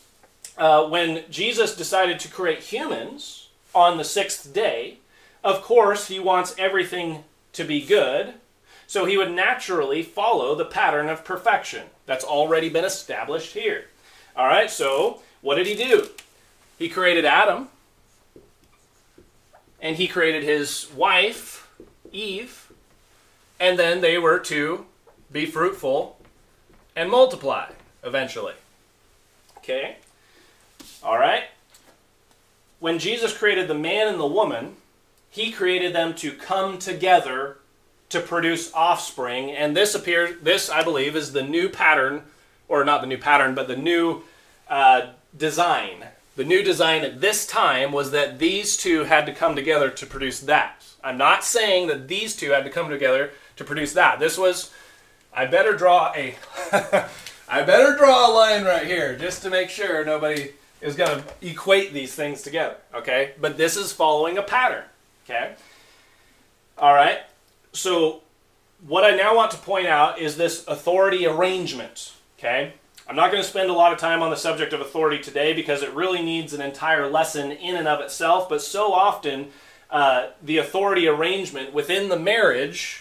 uh, when Jesus decided to create humans on the sixth day, of course, he wants everything to be good, so he would naturally follow the pattern of perfection that's already been established here. All right, so what did he do? He created Adam, and he created his wife, Eve, and then they were to be fruitful and multiply eventually. Okay? All right? When Jesus created the man and the woman, he created them to come together to produce offspring, and this appears, this I believe is the new pattern, or not the new pattern, but the new uh, design. The new design at this time was that these two had to come together to produce that. I'm not saying that these two had to come together to produce that. This was, I better draw a, I better draw a line right here just to make sure nobody is going to equate these things together, okay? But this is following a pattern. Okay? All right. So what I now want to point out is this authority arrangement. Okay? I'm not going to spend a lot of time on the subject of authority today because it really needs an entire lesson in and of itself, but so often uh, the authority arrangement within the marriage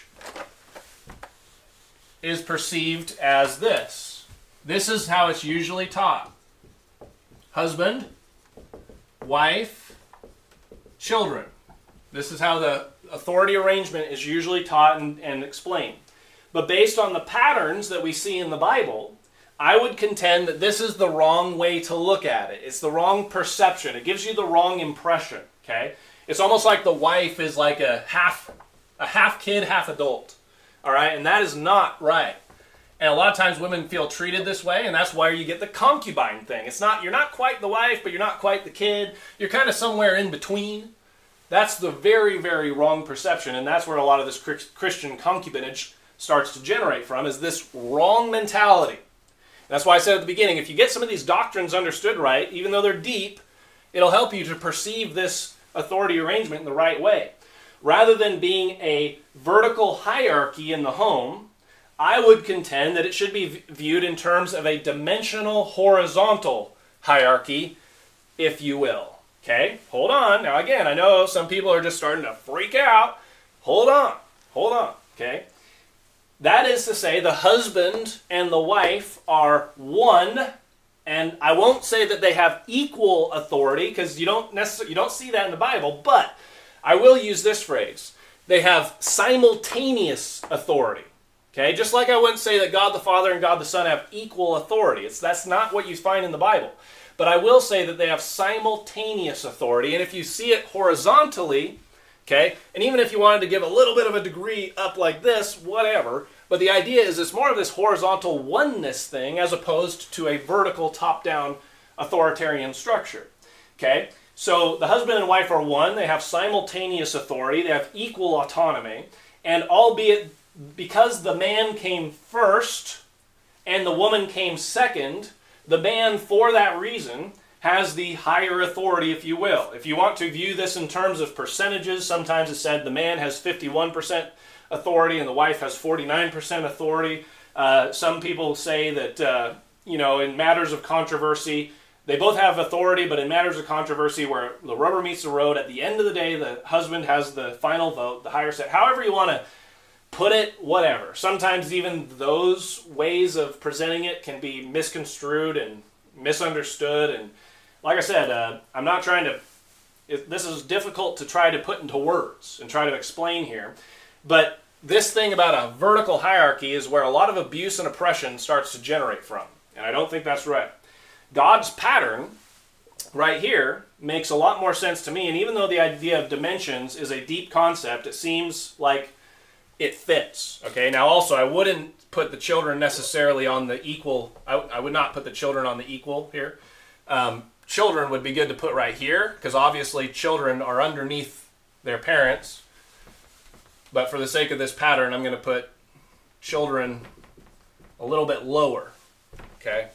is perceived as this. This is how it's usually taught. Husband, wife, children. This is how the authority arrangement is usually taught and, and explained. But based on the patterns that we see in the Bible, I would contend that this is the wrong way to look at it. It's the wrong perception. It gives you the wrong impression. Okay? It's almost like the wife is like a half, a half kid, half adult. All right? And that is not right. And a lot of times women feel treated this way, and that's why you get the concubine thing. It's not, you're not quite the wife, but you're not quite the kid. You're kind of somewhere in between. That's the very, very wrong perception, and that's where a lot of this Christian concubinage starts to generate from, is this wrong mentality. That's why I said at the beginning, if you get some of these doctrines understood right, even though they're deep, it'll help you to perceive this authority arrangement in the right way. Rather than being a vertical hierarchy in the home, I would contend that it should be viewed in terms of a dimensional horizontal hierarchy, if you will. Okay, hold on. Now again, I know some people are just starting to freak out. Hold on, hold on, okay? That is to say, the husband and the wife are one, and I won't say that they have equal authority, because you don't necessarily, you don't see that in the Bible, but I will use this phrase. They have simultaneous authority. Okay, just like I wouldn't say that God the Father and God the Son have equal authority. It's, that's not what you find in the Bible. But I will say that they have simultaneous authority, and if you see it horizontally, okay, and even if you wanted to give a little bit of a degree up like this, whatever, but the idea is it's more of this horizontal oneness thing as opposed to a vertical top-down authoritarian structure. Okay, so the husband and wife are one, they have simultaneous authority, they have equal autonomy, and albeit because the man came first and the woman came second, the man, for that reason, has the higher authority, if you will. If you want to view this in terms of percentages, sometimes it's said the man has fifty-one percent authority and the wife has forty-nine percent authority. Uh, some people say that, uh, you know, in matters of controversy, they both have authority, but in matters of controversy where the rubber meets the road, at the end of the day, the husband has the final vote, the higher set. However you want to put it, whatever. Sometimes even those ways of presenting it can be misconstrued and misunderstood. And like I said, uh, I'm not trying to, it, this is difficult to try to put into words and try to explain here. But this thing about a vertical hierarchy is where a lot of abuse and oppression starts to generate from. And I don't think that's right. God's pattern right here makes a lot more sense to me. And even though the idea of dimensions is a deep concept, it seems like it fits. Okay, now also I wouldn't put the children necessarily on the equal, I, I would not put the children on the equal here. Um, children would be good to put right here, because obviously children are underneath their parents. But for the sake of this pattern, I'm going to put children a little bit lower. Okay?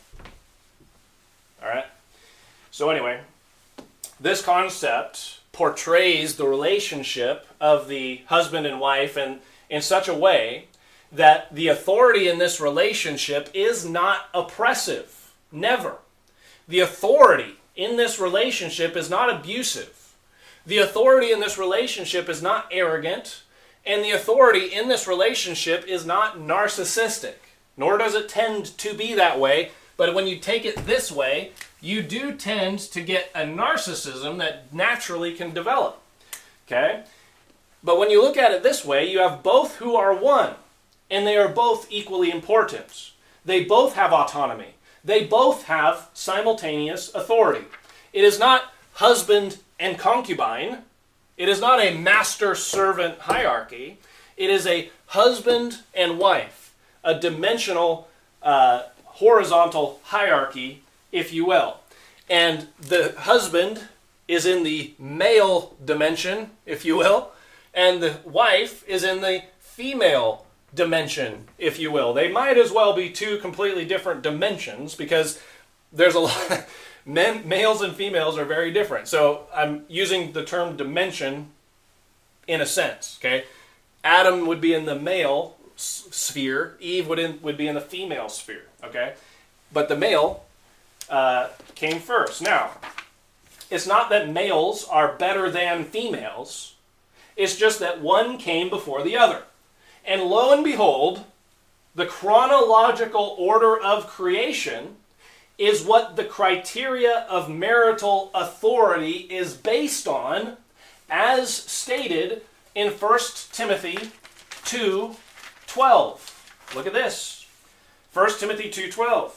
Alright? So anyway, this concept portrays the relationship of the husband and wife and in such a way that the authority in this relationship is not oppressive. Never. The authority in this relationship is not abusive. The authority in this relationship is not arrogant. And the authority in this relationship is not narcissistic. Nor does it tend to be that way. But when you take it this way, you do tend to get a narcissism that naturally can develop. Okay? But when you look at it this way, you have both who are one, and they are both equally important. They both have autonomy. They both have simultaneous authority. It is not husband and concubine. It is not a master-servant hierarchy. It is a husband and wife, a dimensional, uh, horizontal hierarchy, if you will. And the husband is in the male dimension, if you will, and the wife is in the female dimension, if you will. They might as well be two completely different dimensions because there's a lot, men, males and females are very different. So I'm using the term dimension in a sense, okay? Adam would be in the male s- sphere, Eve would, in, would be in the female sphere, okay? But the male uh, came first. Now, it's not that males are better than females. It's just that one came before the other. And lo and behold, the chronological order of creation is what the criteria of marital authority is based on, as stated in First Timothy two twelve. Look at this. First Timothy two twelve.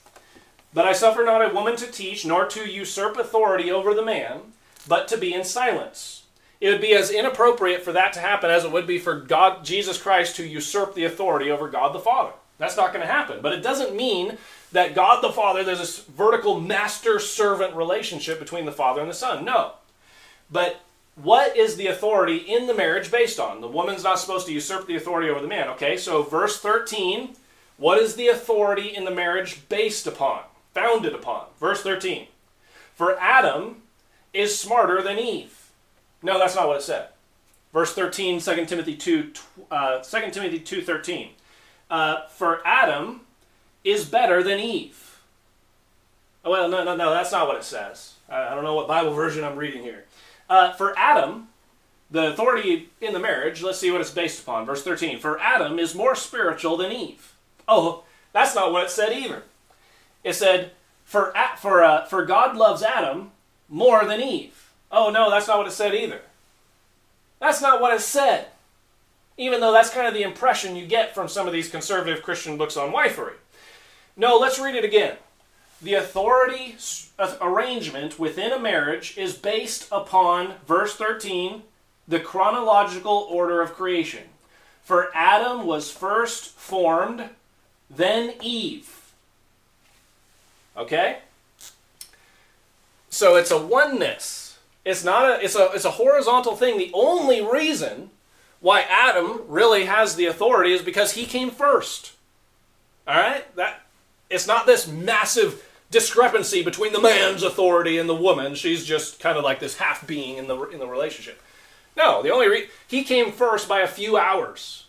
But I suffer not a woman to teach, nor to usurp authority over the man, but to be in silence. It would be as inappropriate for that to happen as it would be for God, Jesus Christ, to usurp the authority over God the Father. That's not going to happen. But it doesn't mean that God the Father, there's this vertical master-servant relationship between the Father and the Son. No. But what is the authority in the marriage based on? The woman's not supposed to usurp the authority over the man. Okay, so verse thirteen, what is the authority in the marriage based upon? Founded upon. Verse thirteen. For Adam is smarter than Eve. No, that's not what it said. Verse thirteen, Second Timothy two, uh, Second Timothy two thirteen. Uh, for Adam is better than Eve. Oh, well, no, no, no, that's not what it says. I, I don't know what Bible version I'm reading here. Uh, for Adam, the authority in the marriage, let's see what it's based upon. Verse thirteen, for Adam is more spiritual than Eve. Oh, that's not what it said either. It said, for, for, uh, for God loves Adam more than Eve. Oh, no, that's not what it said either. That's not what it said. Even though that's kind of the impression you get from some of these conservative Christian books on wifery. No, let's read it again. The authority arrangement within a marriage is based upon, verse thirteen, the chronological order of creation. For Adam was first formed, then Eve. Okay? So it's a oneness. It's not a, it's a, it's a horizontal thing. The only reason why Adam really has the authority is because he came first. All right? That, it's not this massive discrepancy between the man's authority and the woman. She's just kind of like this half being in the in the relationship. No, the only re- he came first by a few hours.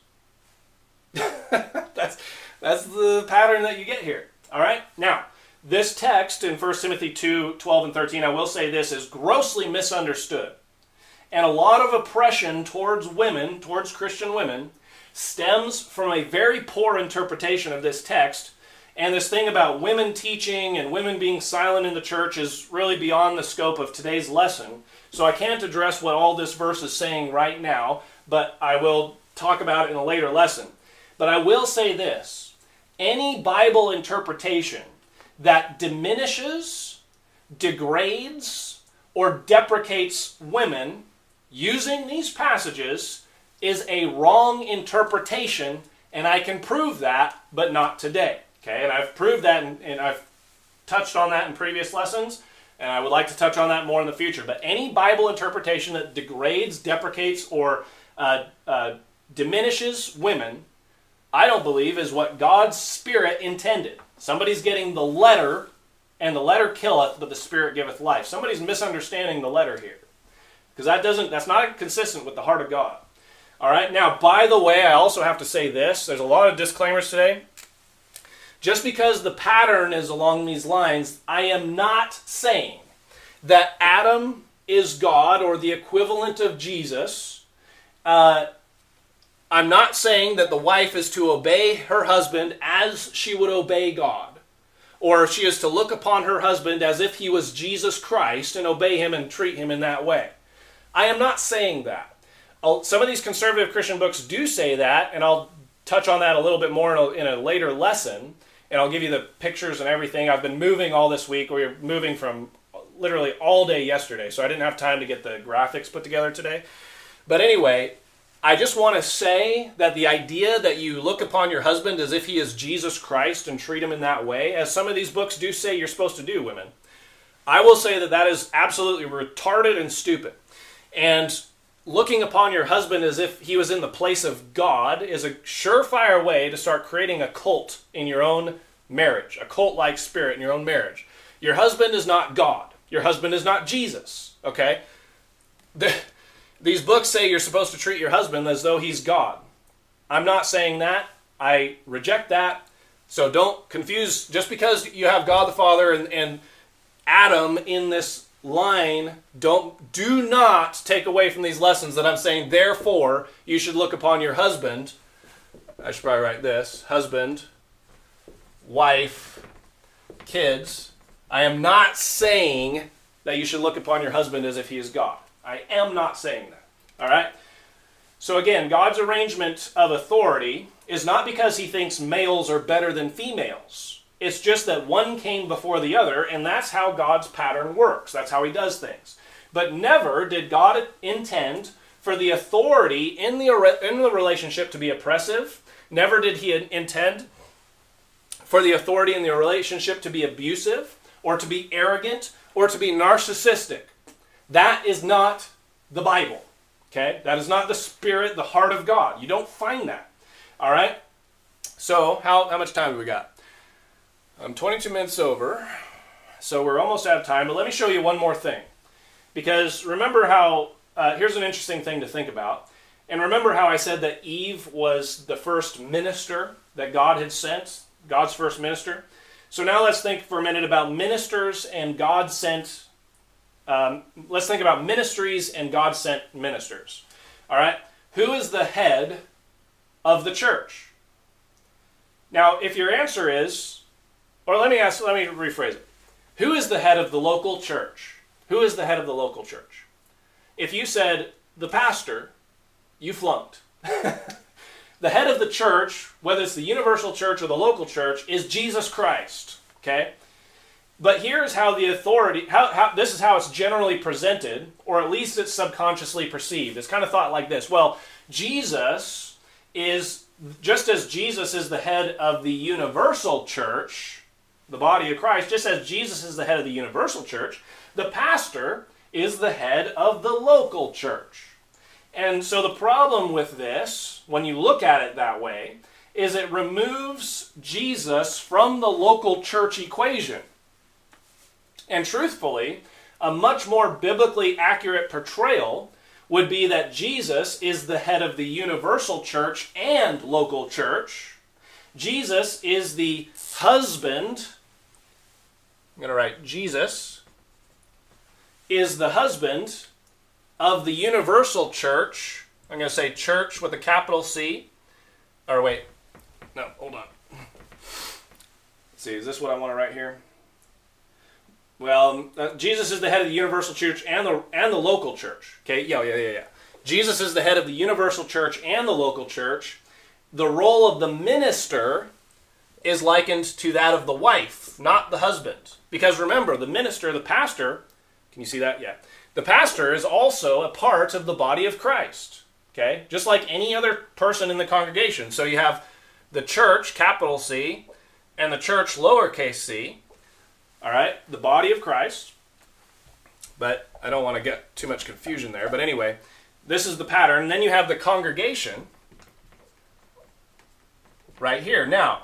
that's that's the pattern that you get here. All right? Now, this text in First Timothy two, twelve and thirteen, I will say this, is grossly misunderstood. And a lot of oppression towards women, towards Christian women, stems from a very poor interpretation of this text. And this thing about women teaching and women being silent in the church is really beyond the scope of today's lesson. So I can't address what all this verse is saying right now, but I will talk about it in a later lesson. But I will say this. Any Bible interpretation that diminishes, degrades, or deprecates women using these passages is a wrong interpretation, and I can prove that, but not today. Okay, and I've proved that, and, and I've touched on that in previous lessons, and I would like to touch on that more in the future. But any Bible interpretation that degrades, deprecates, or uh, uh, diminishes women, I don't believe is what God's Spirit intended. Somebody's getting the letter, and the letter killeth, but the Spirit giveth life. Somebody's misunderstanding the letter here, because that doesn't, that's not consistent with the heart of God. All right, now, by the way, I also have to say this. There's a lot of disclaimers today. Just because the pattern is along these lines, I am not saying that Adam is God or the equivalent of Jesus. Uh, I'm not saying that the wife is to obey her husband as she would obey God, or she is to look upon her husband as if he was Jesus Christ and obey him and treat him in that way. I am not saying that. Some of these conservative Christian books do say that, and I'll touch on that a little bit more in a, in a later lesson. And I'll give you the pictures and everything. I've been moving all this week. We were moving from literally all day yesterday, so I didn't have time to get the graphics put together today. But anyway, I just want to say that the idea that you look upon your husband as if he is Jesus Christ and treat him in that way, as some of these books do say you're supposed to do, women, I will say that that is absolutely retarded and stupid. And looking upon your husband as if he was in the place of God is a surefire way to start creating a cult in your own marriage, a cult-like spirit in your own marriage. Your husband is not God. Your husband is not Jesus, okay? The, these books say you're supposed to treat your husband as though he's God. I'm not saying that. I reject that. So don't confuse, just because you have God the Father and, and Adam in this line, don't do not take away from these lessons that I'm saying, therefore, you should look upon your husband. I should probably write this. Husband, wife, kids. I am not saying that you should look upon your husband as if he is God. I am not saying that. All right? So again, God's arrangement of authority is not because he thinks males are better than females. It's just that one came before the other, and that's how God's pattern works. That's how he does things. But never did God intend for the authority in the, in the relationship to be oppressive. Never did he intend for the authority in the relationship to be abusive, or to be arrogant, or to be narcissistic. That is not the Bible. Okay? That is not the Spirit, the heart of God. You don't find that. All right? So, how, how much time do we got? I'm twenty-two minutes over, so we're almost out of time, but let me show you one more thing. Because remember how, uh, here's an interesting thing to think about, and remember how I said that Eve was the first minister that God had sent, God's first minister? So now let's think for a minute about ministers and God-sent, um, let's think about ministries and God-sent ministers. All right? Who is the head of the church? Now, if your answer is, or let me ask, let me rephrase it. Who is the head of the local church? Who is the head of the local church? If you said the pastor, you flunked. The head of the church, whether it's the universal church or the local church, is Jesus Christ. Okay? But here's how the authority, how, how this is how it's generally presented, or at least it's subconsciously perceived. It's kind of thought like this. Well, Jesus is, just as Jesus is the head of the universal church, the body of Christ, just as Jesus is the head of the universal church, the pastor is the head of the local church. And so the problem with this, when you look at it that way, is it removes Jesus from the local church equation. And truthfully, a much more biblically accurate portrayal would be that Jesus is the head of the universal church and local church. Jesus is the husband. I'm going to write Jesus is the husband of the universal church. I'm going to say church with a capital C. Or wait, no, hold on. Let's see, is this what I want to write here? Well, uh, Jesus is the head of the universal church and the and the local church. Okay, yeah, yeah, yeah, yeah. Jesus is the head of the universal church and the local church. The role of the minister is likened to that of the wife, not the husband. Because remember, the minister, the pastor, can you see that? Yeah. The pastor is also a part of the body of Christ. Okay? Just like any other person in the congregation. So you have the church, capital C, and the church, lowercase c. All right? The body of Christ. But I don't want to get too much confusion there. But anyway, this is the pattern. Then you have the congregation right here. Now,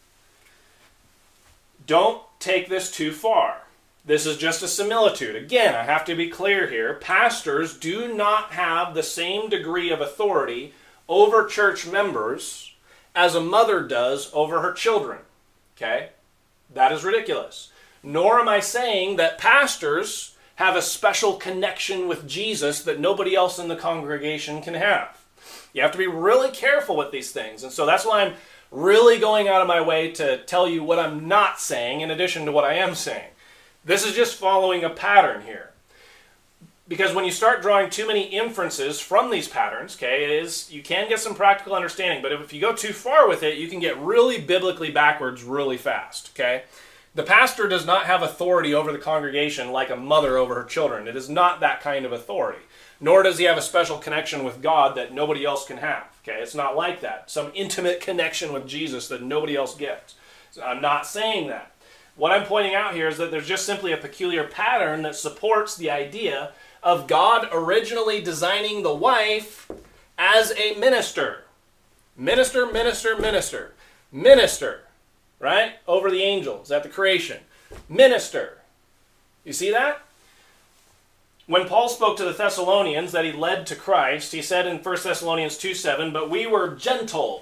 don't take this too far. This is just a similitude. Again, I have to be clear here. Pastors do not have the same degree of authority over church members as a mother does over her children. Okay? That is ridiculous. Nor am I saying that pastors have a special connection with Jesus that nobody else in the congregation can have. You have to be really careful with these things. And so that's why I'm really going out of my way to tell you what I'm not saying in addition to what I am saying. This is just following a pattern here. Because when you start drawing too many inferences from these patterns, okay, it is, you can get some practical understanding, but if you go too far with it, you can get really biblically backwards really fast, okay? The pastor does not have authority over the congregation like a mother over her children. It is not that kind of authority. Nor does he have a special connection with God that nobody else can have, okay? It's not like that. Some intimate connection with Jesus that nobody else gets. So I'm not saying that. What I'm pointing out here is that there's just simply a peculiar pattern that supports the idea of God originally designing the wife as a minister. Minister, minister, minister. Minister, right? Over the angels at the creation. Minister. You see that? When Paul spoke to the Thessalonians that he led to Christ, he said in First Thessalonians two seven, "But we were gentle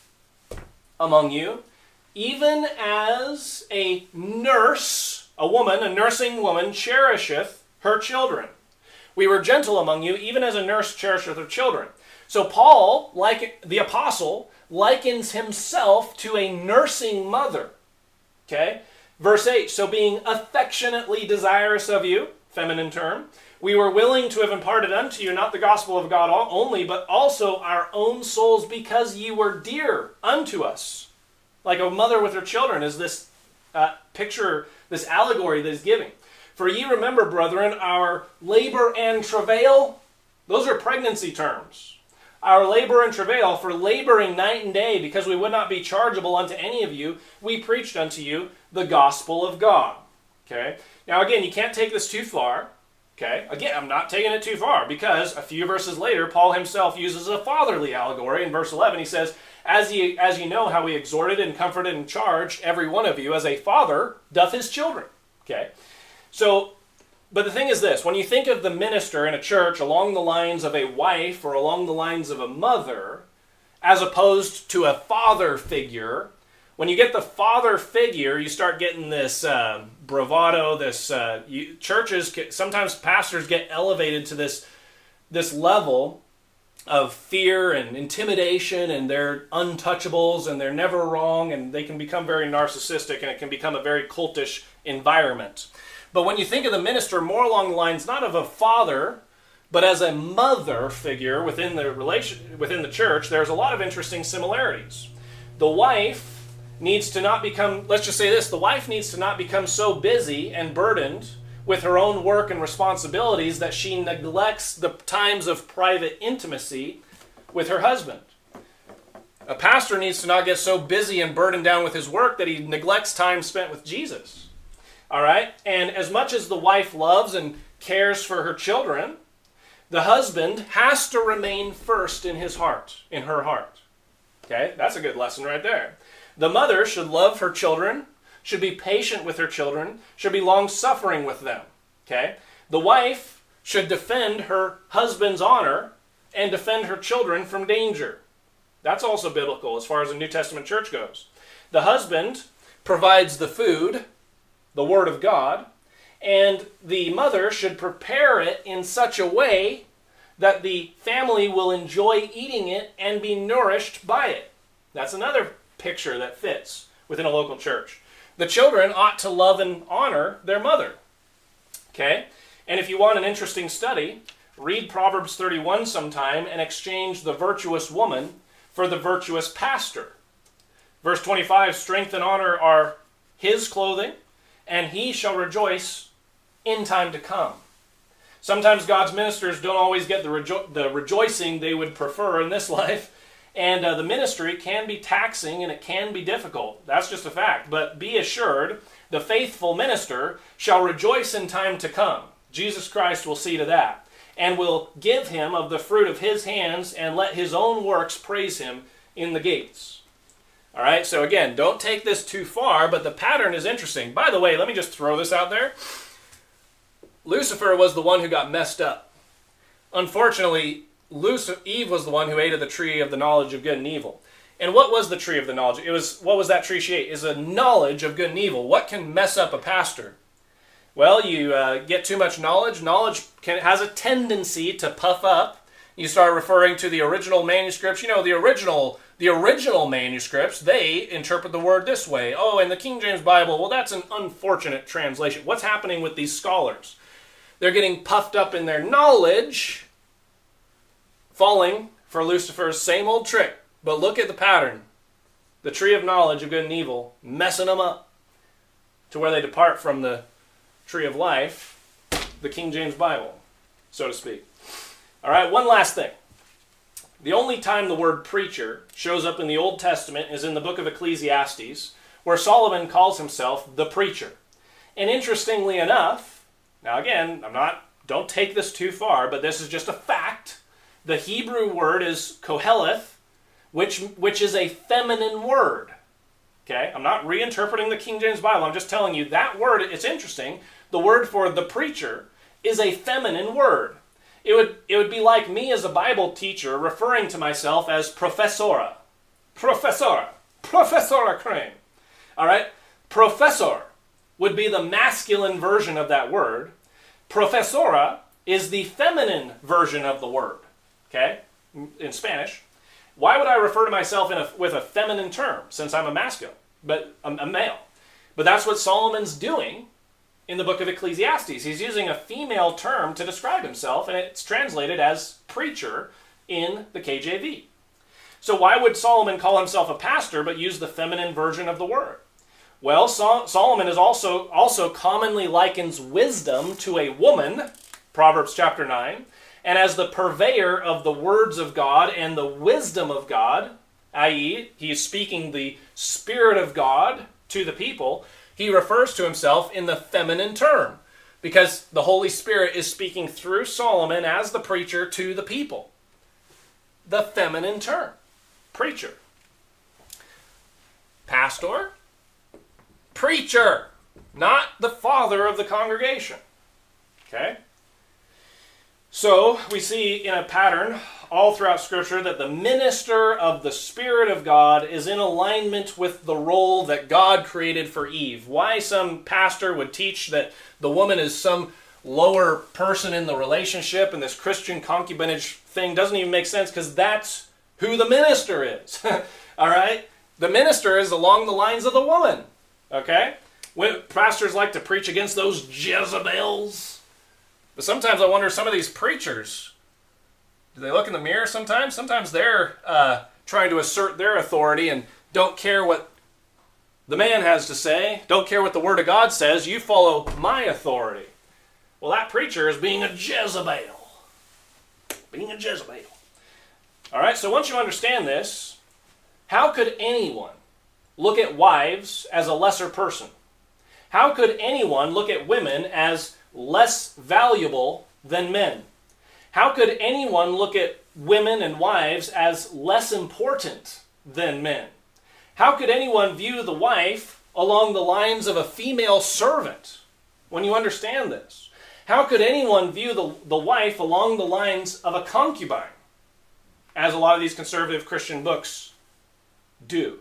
among you, even as a nurse, a woman, a nursing woman, cherisheth her children." We were gentle among you, even as a nurse cherisheth her children. So Paul, like the apostle, likens himself to a nursing mother. Okay? Verse eight, "So being affectionately desirous of you," feminine term, "we were willing to have imparted unto you not the gospel of God only, but also our own souls, because ye were dear unto us." Like a mother with her children is this uh, picture, this allegory that he's giving. "For ye remember, brethren, our labor and travail." Those are pregnancy terms. "Our labor and travail, for laboring night and day, because we would not be chargeable unto any of you, we preached unto you the gospel of God." Okay? Now again, you can't take this too far. Okay? Again, I'm not taking it too far, because a few verses later, Paul himself uses a fatherly allegory. In verse eleven, he says, As ye, as ye know how we exhorted and comforted and charged every one of you as a father doth his children. Okay? So, but the thing is this, when you think of the minister in a church along the lines of a wife or along the lines of a mother, as opposed to a father figure, When you get the father figure, you start getting this uh, bravado, this uh, you, churches, sometimes pastors get elevated to this, this level of fear and intimidation, and they're untouchables, and they're never wrong, and they can become very narcissistic, and it can become a very cultish environment. But when you think of the minister more along the lines not of a father, but as a mother figure within the relation, within the church, there's a lot of interesting similarities. The wife needs to not become, let's just say this, the wife needs to not become so busy and burdened with her own work and responsibilities that she neglects the times of private intimacy with her husband. A pastor needs to not get so busy and burdened down with his work that he neglects time spent with Jesus. All right? And as much as the wife loves and cares for her children, the husband has to remain first in his heart, in her heart. Okay? That's a good lesson right there. The mother should love her children, should be patient with her children, should be long-suffering with them. Okay? The wife should defend her husband's honor and defend her children from danger. That's also biblical as far as the New Testament church goes. The husband provides the food, the Word of God, and the mother should prepare it in such a way that the family will enjoy eating it and be nourished by it. That's another picture that fits within a local church. The children ought to love and honor their mother. Okay? And if you want an interesting study, read Proverbs thirty-one sometime and exchange the virtuous woman for the virtuous pastor. Verse twenty-five, strength and honor are his clothing, and he shall rejoice in time to come. Sometimes God's ministers don't always get the, rejo- the rejoicing they would prefer in this life, and uh, the ministry can be taxing and it can be difficult. That's just a fact. But be assured, the faithful minister shall rejoice in time to come. Jesus Christ will see to that, and will give him of the fruit of his hands, and let his own works praise him in the gates. All right, so again, don't take this too far, but the pattern is interesting. By the way, let me just throw this out there. Lucifer was the one who got messed up. Unfortunately, Lucifer, Eve was the one who ate of the tree of the knowledge of good and evil. And what was the tree of the knowledge? It was, what was that tree she ate? Is a knowledge of good and evil. What can mess up a pastor? Well, you uh, get too much knowledge. Knowledge can, has a tendency to puff up. You start referring to the original manuscripts. You know, the original the original manuscripts, they interpret the word this way. Oh, in the King James Bible, well, that's an unfortunate translation. What's happening with these scholars? They're getting puffed up in their knowledge, falling for Lucifer's same old trick. But look at the pattern. The tree of knowledge of good and evil, messing them up to where they depart from the tree of life, the King James Bible, so to speak. All right, one last thing. The only time the word preacher shows up in the Old Testament is in the book of Ecclesiastes, where Solomon calls himself the preacher. And interestingly enough, now again, I'm not, don't take this too far, but this is just a fact. The Hebrew word is koheleth, which, which is a feminine word. Okay, I'm not reinterpreting the King James Bible. I'm just telling you that word, it's interesting. The word for the preacher is a feminine word. It would, it would be like me as a Bible teacher referring to myself as professora. Professora. Professora Crane. All right? Professor would be the masculine version of that word. Professora is the feminine version of the word. Okay? In Spanish. Why would I refer to myself in a, with a feminine term, since I'm a masculine, but a, a male? But that's what Solomon's doing in the book of Ecclesiastes. He's using a female term to describe himself, and it's translated as preacher in the K J V. So why would Solomon call himself a pastor but use the feminine version of the word? Well, Sol- Solomon is also, also commonly likens wisdom to a woman, Proverbs chapter nine, and as the purveyor of the words of God and the wisdom of God, that is, he is speaking the Spirit of God to the people, he refers to himself in the feminine term, because the Holy Spirit is speaking through Solomon as the preacher to the people. The feminine term. Preacher. Pastor. Preacher. Not the father of the congregation. Okay? So we see in a pattern all throughout Scripture that the minister of the Spirit of God is in alignment with the role that God created for Eve. Why some pastor would teach that the woman is some lower person in the relationship and this Christian concubinage thing doesn't even make sense, because that's who the minister is. All right? The minister is along the lines of the woman. Okay? When pastors like to preach against those Jezebels. But sometimes I wonder, some of these preachers, do they look in the mirror sometimes? Sometimes they're uh, trying to assert their authority and don't care what the man has to say, don't care what the Word of God says. You follow my authority. Well, that preacher is being a Jezebel. Being a Jezebel. All right, so once you understand this, how could anyone look at wives as a lesser person? How could anyone look at women as less valuable than men? How could anyone look at women and wives as less important than men? How could anyone view the wife along the lines of a female servant when you understand this? How could anyone view the, the wife along the lines of a concubine, as a lot of these conservative Christian books do?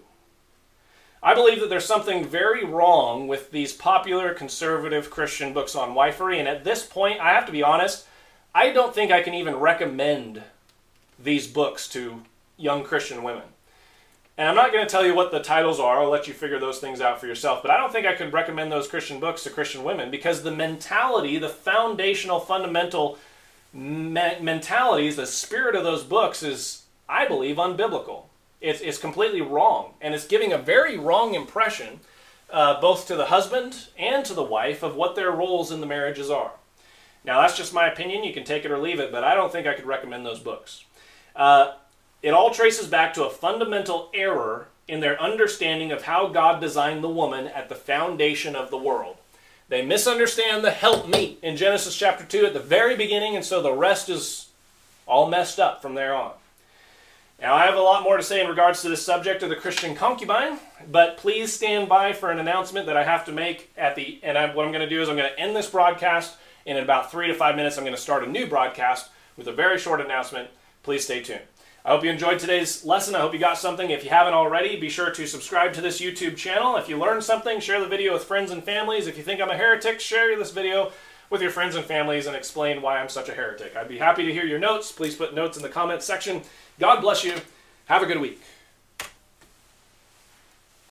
I believe that there's something very wrong with these popular conservative Christian books on wifery, and at this point, I have to be honest, I don't think I can even recommend these books to young Christian women. And I'm not going to tell you what the titles are. I'll let you figure those things out for yourself. But I don't think I could recommend those Christian books to Christian women, because the mentality, the foundational, fundamental me- mentalities, the spirit of those books is, I believe, unbiblical. It's, it's completely wrong. And it's giving a very wrong impression uh, both to the husband and to the wife of what their roles in the marriages are. Now, that's just my opinion. You can take it or leave it, but I don't think I could recommend those books. Uh, it all traces back to a fundamental error in their understanding of how God designed the woman at the foundation of the world. They misunderstand the helpmeet in Genesis chapter two at the very beginning, and so the rest is all messed up from there on. Now, I have a lot more to say in regards to this subject of the Christian concubine, but please stand by for an announcement that I have to make at the, and I, what I'm going to do is I'm going to end this broadcast. In about three to five minutes, I'm going to start a new broadcast with a very short announcement. Please stay tuned. I hope you enjoyed today's lesson. I hope you got something. If you haven't already, be sure to subscribe to this YouTube channel. If you learned something, share the video with friends and families. If you think I'm a heretic, share this video with your friends and families and explain why I'm such a heretic. I'd be happy to hear your notes. Please put notes in the comments section. God bless you. Have a good week.